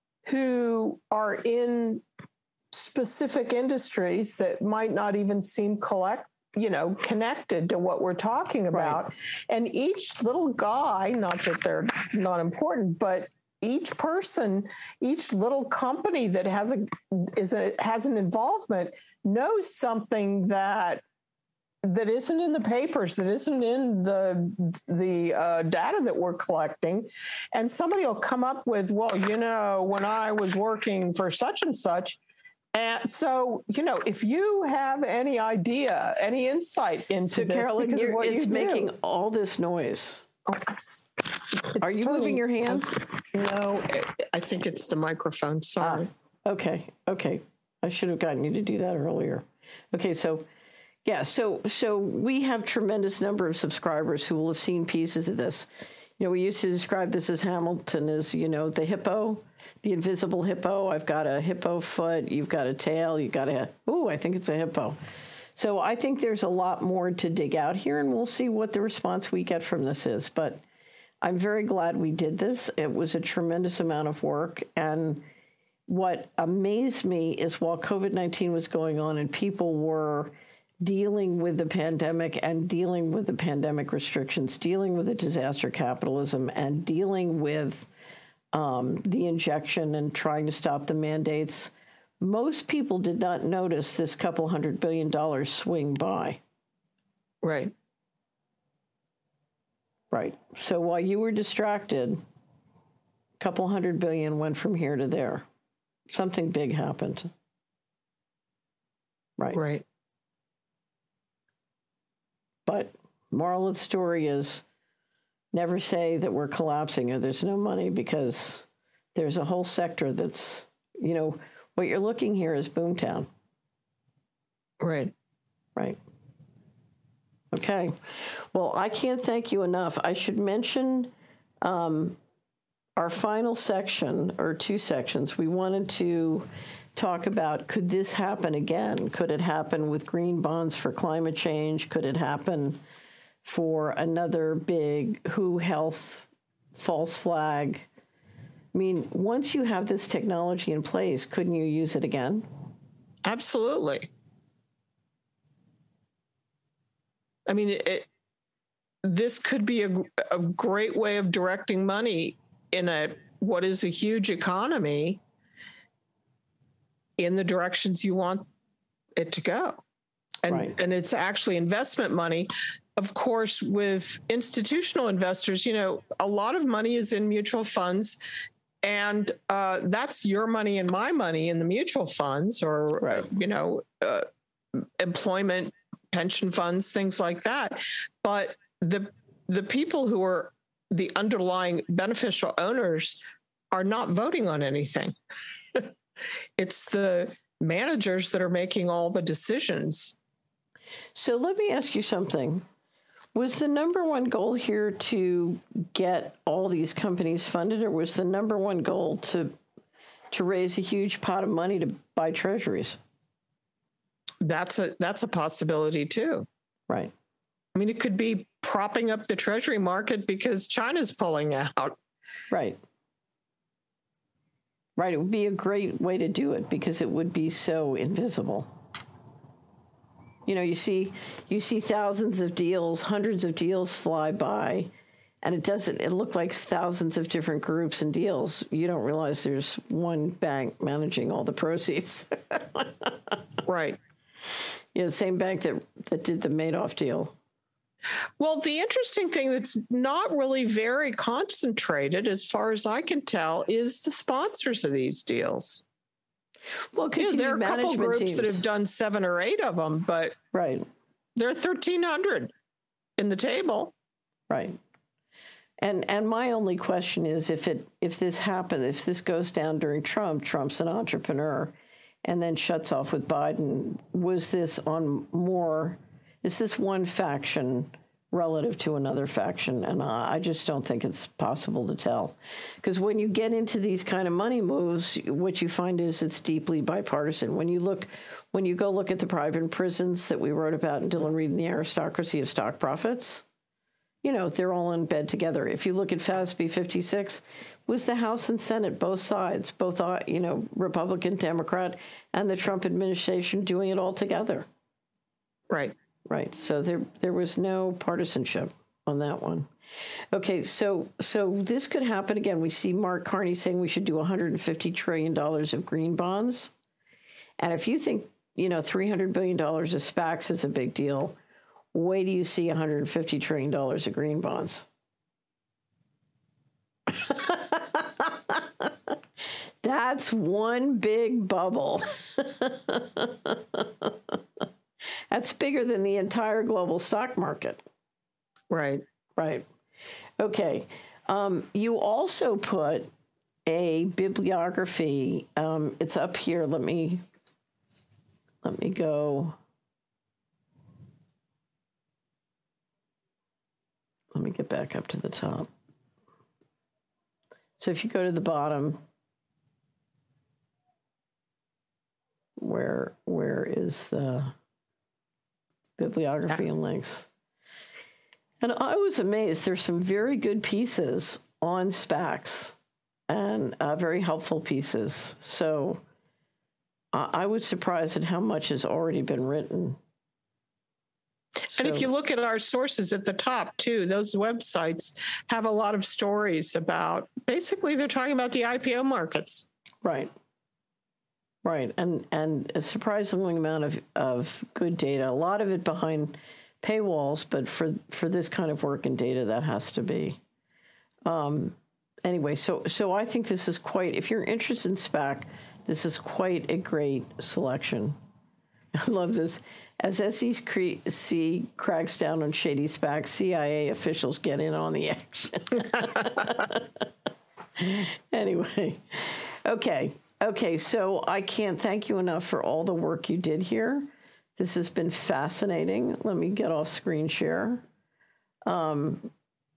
who are in specific industries that might not even seem collect, you know, connected to what we're talking about. Right. And each little guy, not that they're not important, but each person, each little company that has a is a has an involvement knows something that that isn't in the papers, that isn't in the the uh, data that we're collecting. And somebody will come up with, well, you know, when I was working for such and such. And so, you know, if you have any idea, any insight into so this, Carolyn, because of what it's you making do, all this noise. Oh, it's, it's Are you turning, moving your hands? No, I think it's the microphone. Sorry. Ah, okay. Okay. I should have gotten you to do that earlier. Okay. So, yeah. So, so we have tremendous number of subscribers who will have seen pieces of this. You know, we used to describe this as Hamilton as, you know, the hippo, the invisible hippo. I've got a hippo foot. You've got a tail. You've got a, oh, I think it's a hippo. So I think there's a lot more to dig out here, and we'll see what the response we get from this is. But I'm very glad we did this. It was a tremendous amount of work. And what amazed me is while COVID nineteen was going on and people were dealing with the pandemic and dealing with the pandemic restrictions, dealing with the disaster capitalism, and dealing with um, the injection and trying to stop the mandates, most people did not notice this couple hundred billion dollars swing by. Right. Right. So while you were distracted, a couple hundred billion went from here to there. Something big happened. Right. Right. But moral of the story is never say that we're collapsing or there's no money, because there's a whole sector that's, you know, what you're looking here is Boomtown. Right. Right. Okay. Well, I can't thank you enough. I should mention um, our final section, or two sections. We wanted to talk about, could this happen again? Could it happen with green bonds for climate change? Could it happen for another big W H O health false flag? I mean, once you have this technology in place, couldn't you use it again? Absolutely. I mean, it, this could be a, a great way of directing money in a what is a huge economy in the directions you want it to go. And, right. and it's actually investment money. Of course, with institutional investors, you know, a lot of money is in mutual funds. And uh, that's your money and my money in the mutual funds, or, right. uh, you know, uh, employment, pension funds, things like that. But the the people who are the underlying beneficial owners are not voting on anything. It's the managers that are making all the decisions. So let me ask you something. Was the number one goal here to get all these companies funded, or was the number one goal to to raise a huge pot of money to buy treasuries? That's a that's a possibility too. Right. I mean, it could be propping up the treasury market because China's pulling out. Right. Right. It would be a great way to do it because it would be so invisible. You know, you see, you see thousands of deals, hundreds of deals fly by, and it doesn't, it looks like thousands of different groups and deals. You don't realize there's one bank managing all the proceeds. Right. Yeah, the same bank that, that did the Madoff deal. Well, the interesting thing that's not really very concentrated, as far as I can tell, is the sponsors of these deals. Well, because you know, there are a couple groups teams. that have done seven or eight of them, but right, there are thirteen hundred in the table. Right. And and my only question is if it if this happens, if this goes down during Trump, Trump's an entrepreneur, and then shuts off with Biden, was this on more? Is this one faction relative to another faction? And I just don't think it's possible to tell. Because when you get into these kind of money moves, what you find is it's deeply bipartisan. When you look, when you go look at the private prisons that we wrote about in Dylan Reed and the Aristocracy of Stock Profits, you know, they're all in bed together. If you look at F A S B fifty-six, was the House and Senate, both sides, both, uh, you know, Republican, Democrat, and the Trump administration doing it all together. Right. Right. So there there was no partisanship on that one. Okay, so so this could happen again. We see Mark Carney saying we should do one hundred fifty trillion dollars of green bonds. And if you think, you know, three hundred billion dollars of SPACs is a big deal, wait till you see one hundred fifty trillion dollars of green bonds. That's one big bubble. That's bigger than the entire global stock market. Right. Right. Okay. Um, you also put a bibliography. Um, it's up here. Let me, let me go. Let me get back up to the top. So if you go to the bottom, where where is the bibliography and links? And I was amazed. There's some very good pieces on SPACs and uh, very helpful pieces. So uh, I was surprised at how much has already been written. So, and if you look at our sources at the top, too, those websites have a lot of stories about, basically, they're talking about the I P O markets. Right. Right. And and a surprising amount of, of good data, a lot of it behind paywalls, but for, for this kind of work and data, that has to be. Um, anyway, so so I think this is quite, if you're interested in SPAC, this is quite a great selection. I love this. As S E C cracks down on shady SPACs, C I A officials get in on the action. Anyway, okay. Okay, so I can't thank you enough for all the work you did here. This has been fascinating. Let me get off screen share. Um,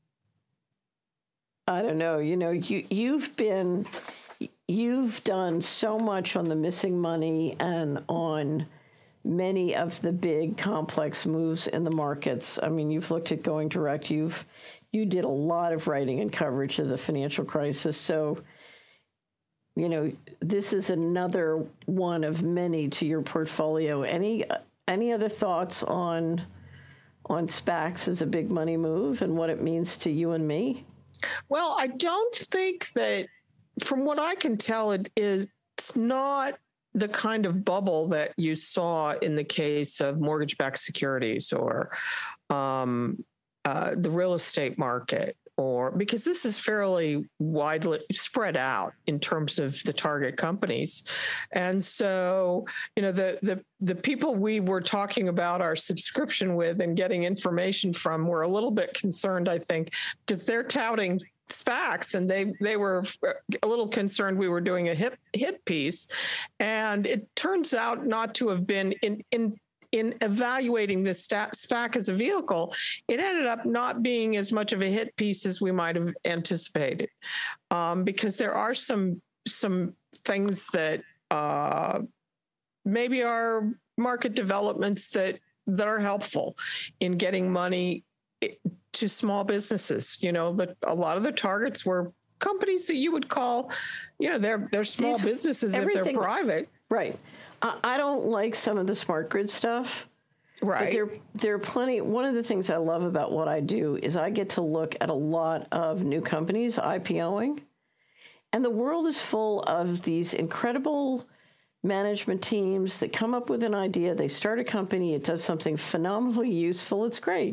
I don't know. You know, you you've been you've done so much on the missing money and on many of the big complex moves in the markets. I mean, you've looked at going direct. You've you did a lot of writing and coverage of the financial crisis. So, you know, this is another one of many to your portfolio. Any any other thoughts on on SPACs as a big money move and what it means to you and me? Well, I don't think that, from what I can tell, it is it's not the kind of bubble that you saw in the case of mortgage-backed securities or um, uh, the real estate market. or because this is fairly widely spread out in terms of the target companies. And so, you know, the the the people we were talking about our subscription with and getting information from were a little bit concerned, I think, because they're touting SPACs, and they they were a little concerned we were doing a hit hit piece, and it turns out not to have been in in in evaluating this SPAC as a vehicle. It ended up not being as much of a hit piece as we might have anticipated, um, because there are some some things that uh, maybe are market developments that that are helpful in getting money to small businesses. You know, that a lot of the targets were companies that you would call, you know, they're they're small These, businesses if they're private. Right. I, I don't like some of the smart grid stuff. Right. But there, there are plenty. One of the things I love about what I do is I get to look at a lot of new companies IPOing, and the world is full of these incredible management teams that come up with an idea. They start a company. It does something phenomenally useful. It's great.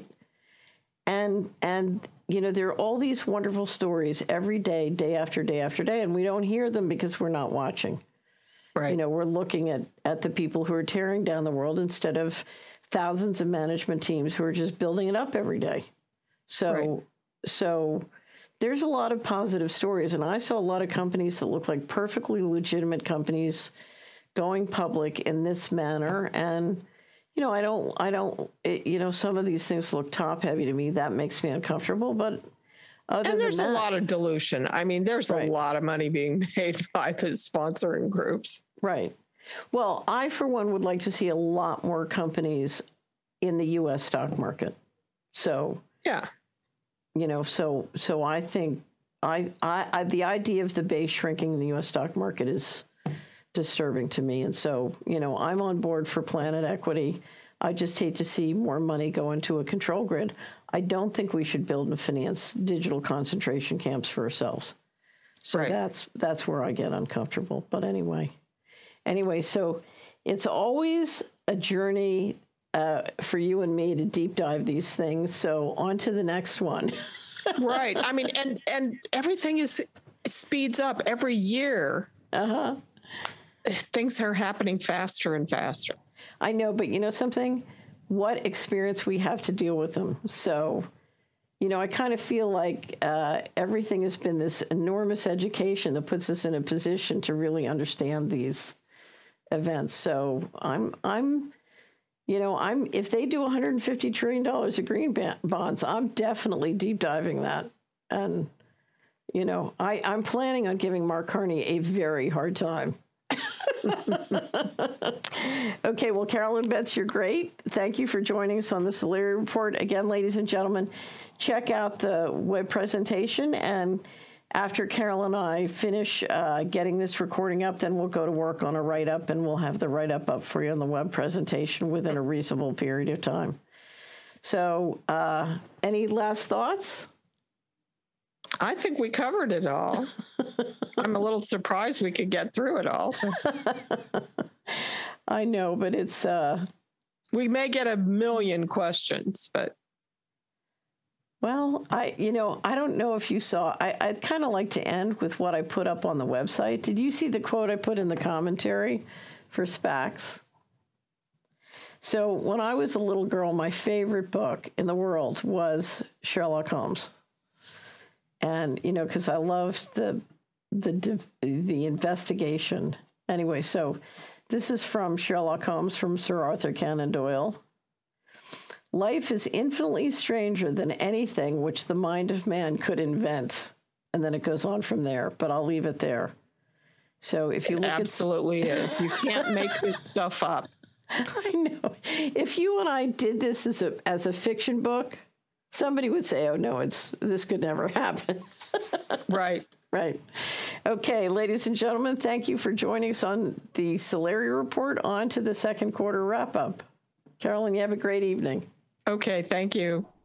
And, and you know, there are all these wonderful stories every day, day after day after day, and we don't hear them because we're not watching. Right. You know, we're looking at, at the people who are tearing down the world instead of thousands of management teams who are just building it up every day. So, right. so there's a lot of positive stories. And I saw a lot of companies that look like perfectly legitimate companies going public in this manner. And, you know, I don't, I don't, it, you know, some of these things look top heavy to me. That makes me uncomfortable. But other and there's than that, a lot of dilution. I mean, there's right. a lot of money being made by the sponsoring groups. Right. Well, I, for one, would like to see a lot more companies in the U S stock market. So, yeah, you know, so so I think I, I, I the idea of the base shrinking in the U S stock market is disturbing to me. And so, you know, I'm on board for Planet Equity. I just hate to see more money go into a control grid. I don't think we should build and finance digital concentration camps for ourselves. So right. that's that's where I get uncomfortable. But anyway, anyway, so it's always a journey uh, for you and me to deep dive these things. So on to the next one. Right. I mean, and and everything is speeds up every year. Uh-huh. Things are happening faster and faster. I know, but you know something? What experience we have to deal with them. So, you know, I kind of feel like uh, everything has been this enormous education that puts us in a position to really understand these events. So I'm, I'm, you know, I'm, if they do one hundred fifty trillion dollars of green ba- bonds, I'm definitely deep diving that. And, you know, I, I'm planning on giving Mark Carney a very hard time. Okay, well, Carolyn Betts, you're great. Thank you for joining us on the Solari Report. Again, ladies and gentlemen, check out the web presentation. And after Carol and I finish uh, getting this recording up, then we'll go to work on a write-up, and we'll have the write-up up for you on the web presentation within a reasonable period of time. So uh, any last thoughts? I think we covered it all. I'm a little surprised we could get through it all. I know, but it's... Uh, we may get a million questions, but... Well, I, you know, I don't know if you saw... I, I'd kind of like to end with what I put up on the website. Did you see the quote I put in the commentary for SPACs? So when I was a little girl, my favorite book in the world was Sherlock Holmes. And, you know, because I loved the, the the investigation. Anyway, so this is from Sherlock Holmes from Sir Arthur Conan Doyle. Life is infinitely stranger than anything which the mind of man could invent. And then it goes on from there, but I'll leave it there. So if you look at... It absolutely is. You can't make this stuff up. I know. If you and I did this as a as a fiction book, somebody would say, oh, no, it's this could never happen. Right. Right. Okay, ladies and gentlemen, thank you for joining us on the Solari Report. On to the second quarter wrap-up. Carolyn, you have a great evening. Okay, thank you.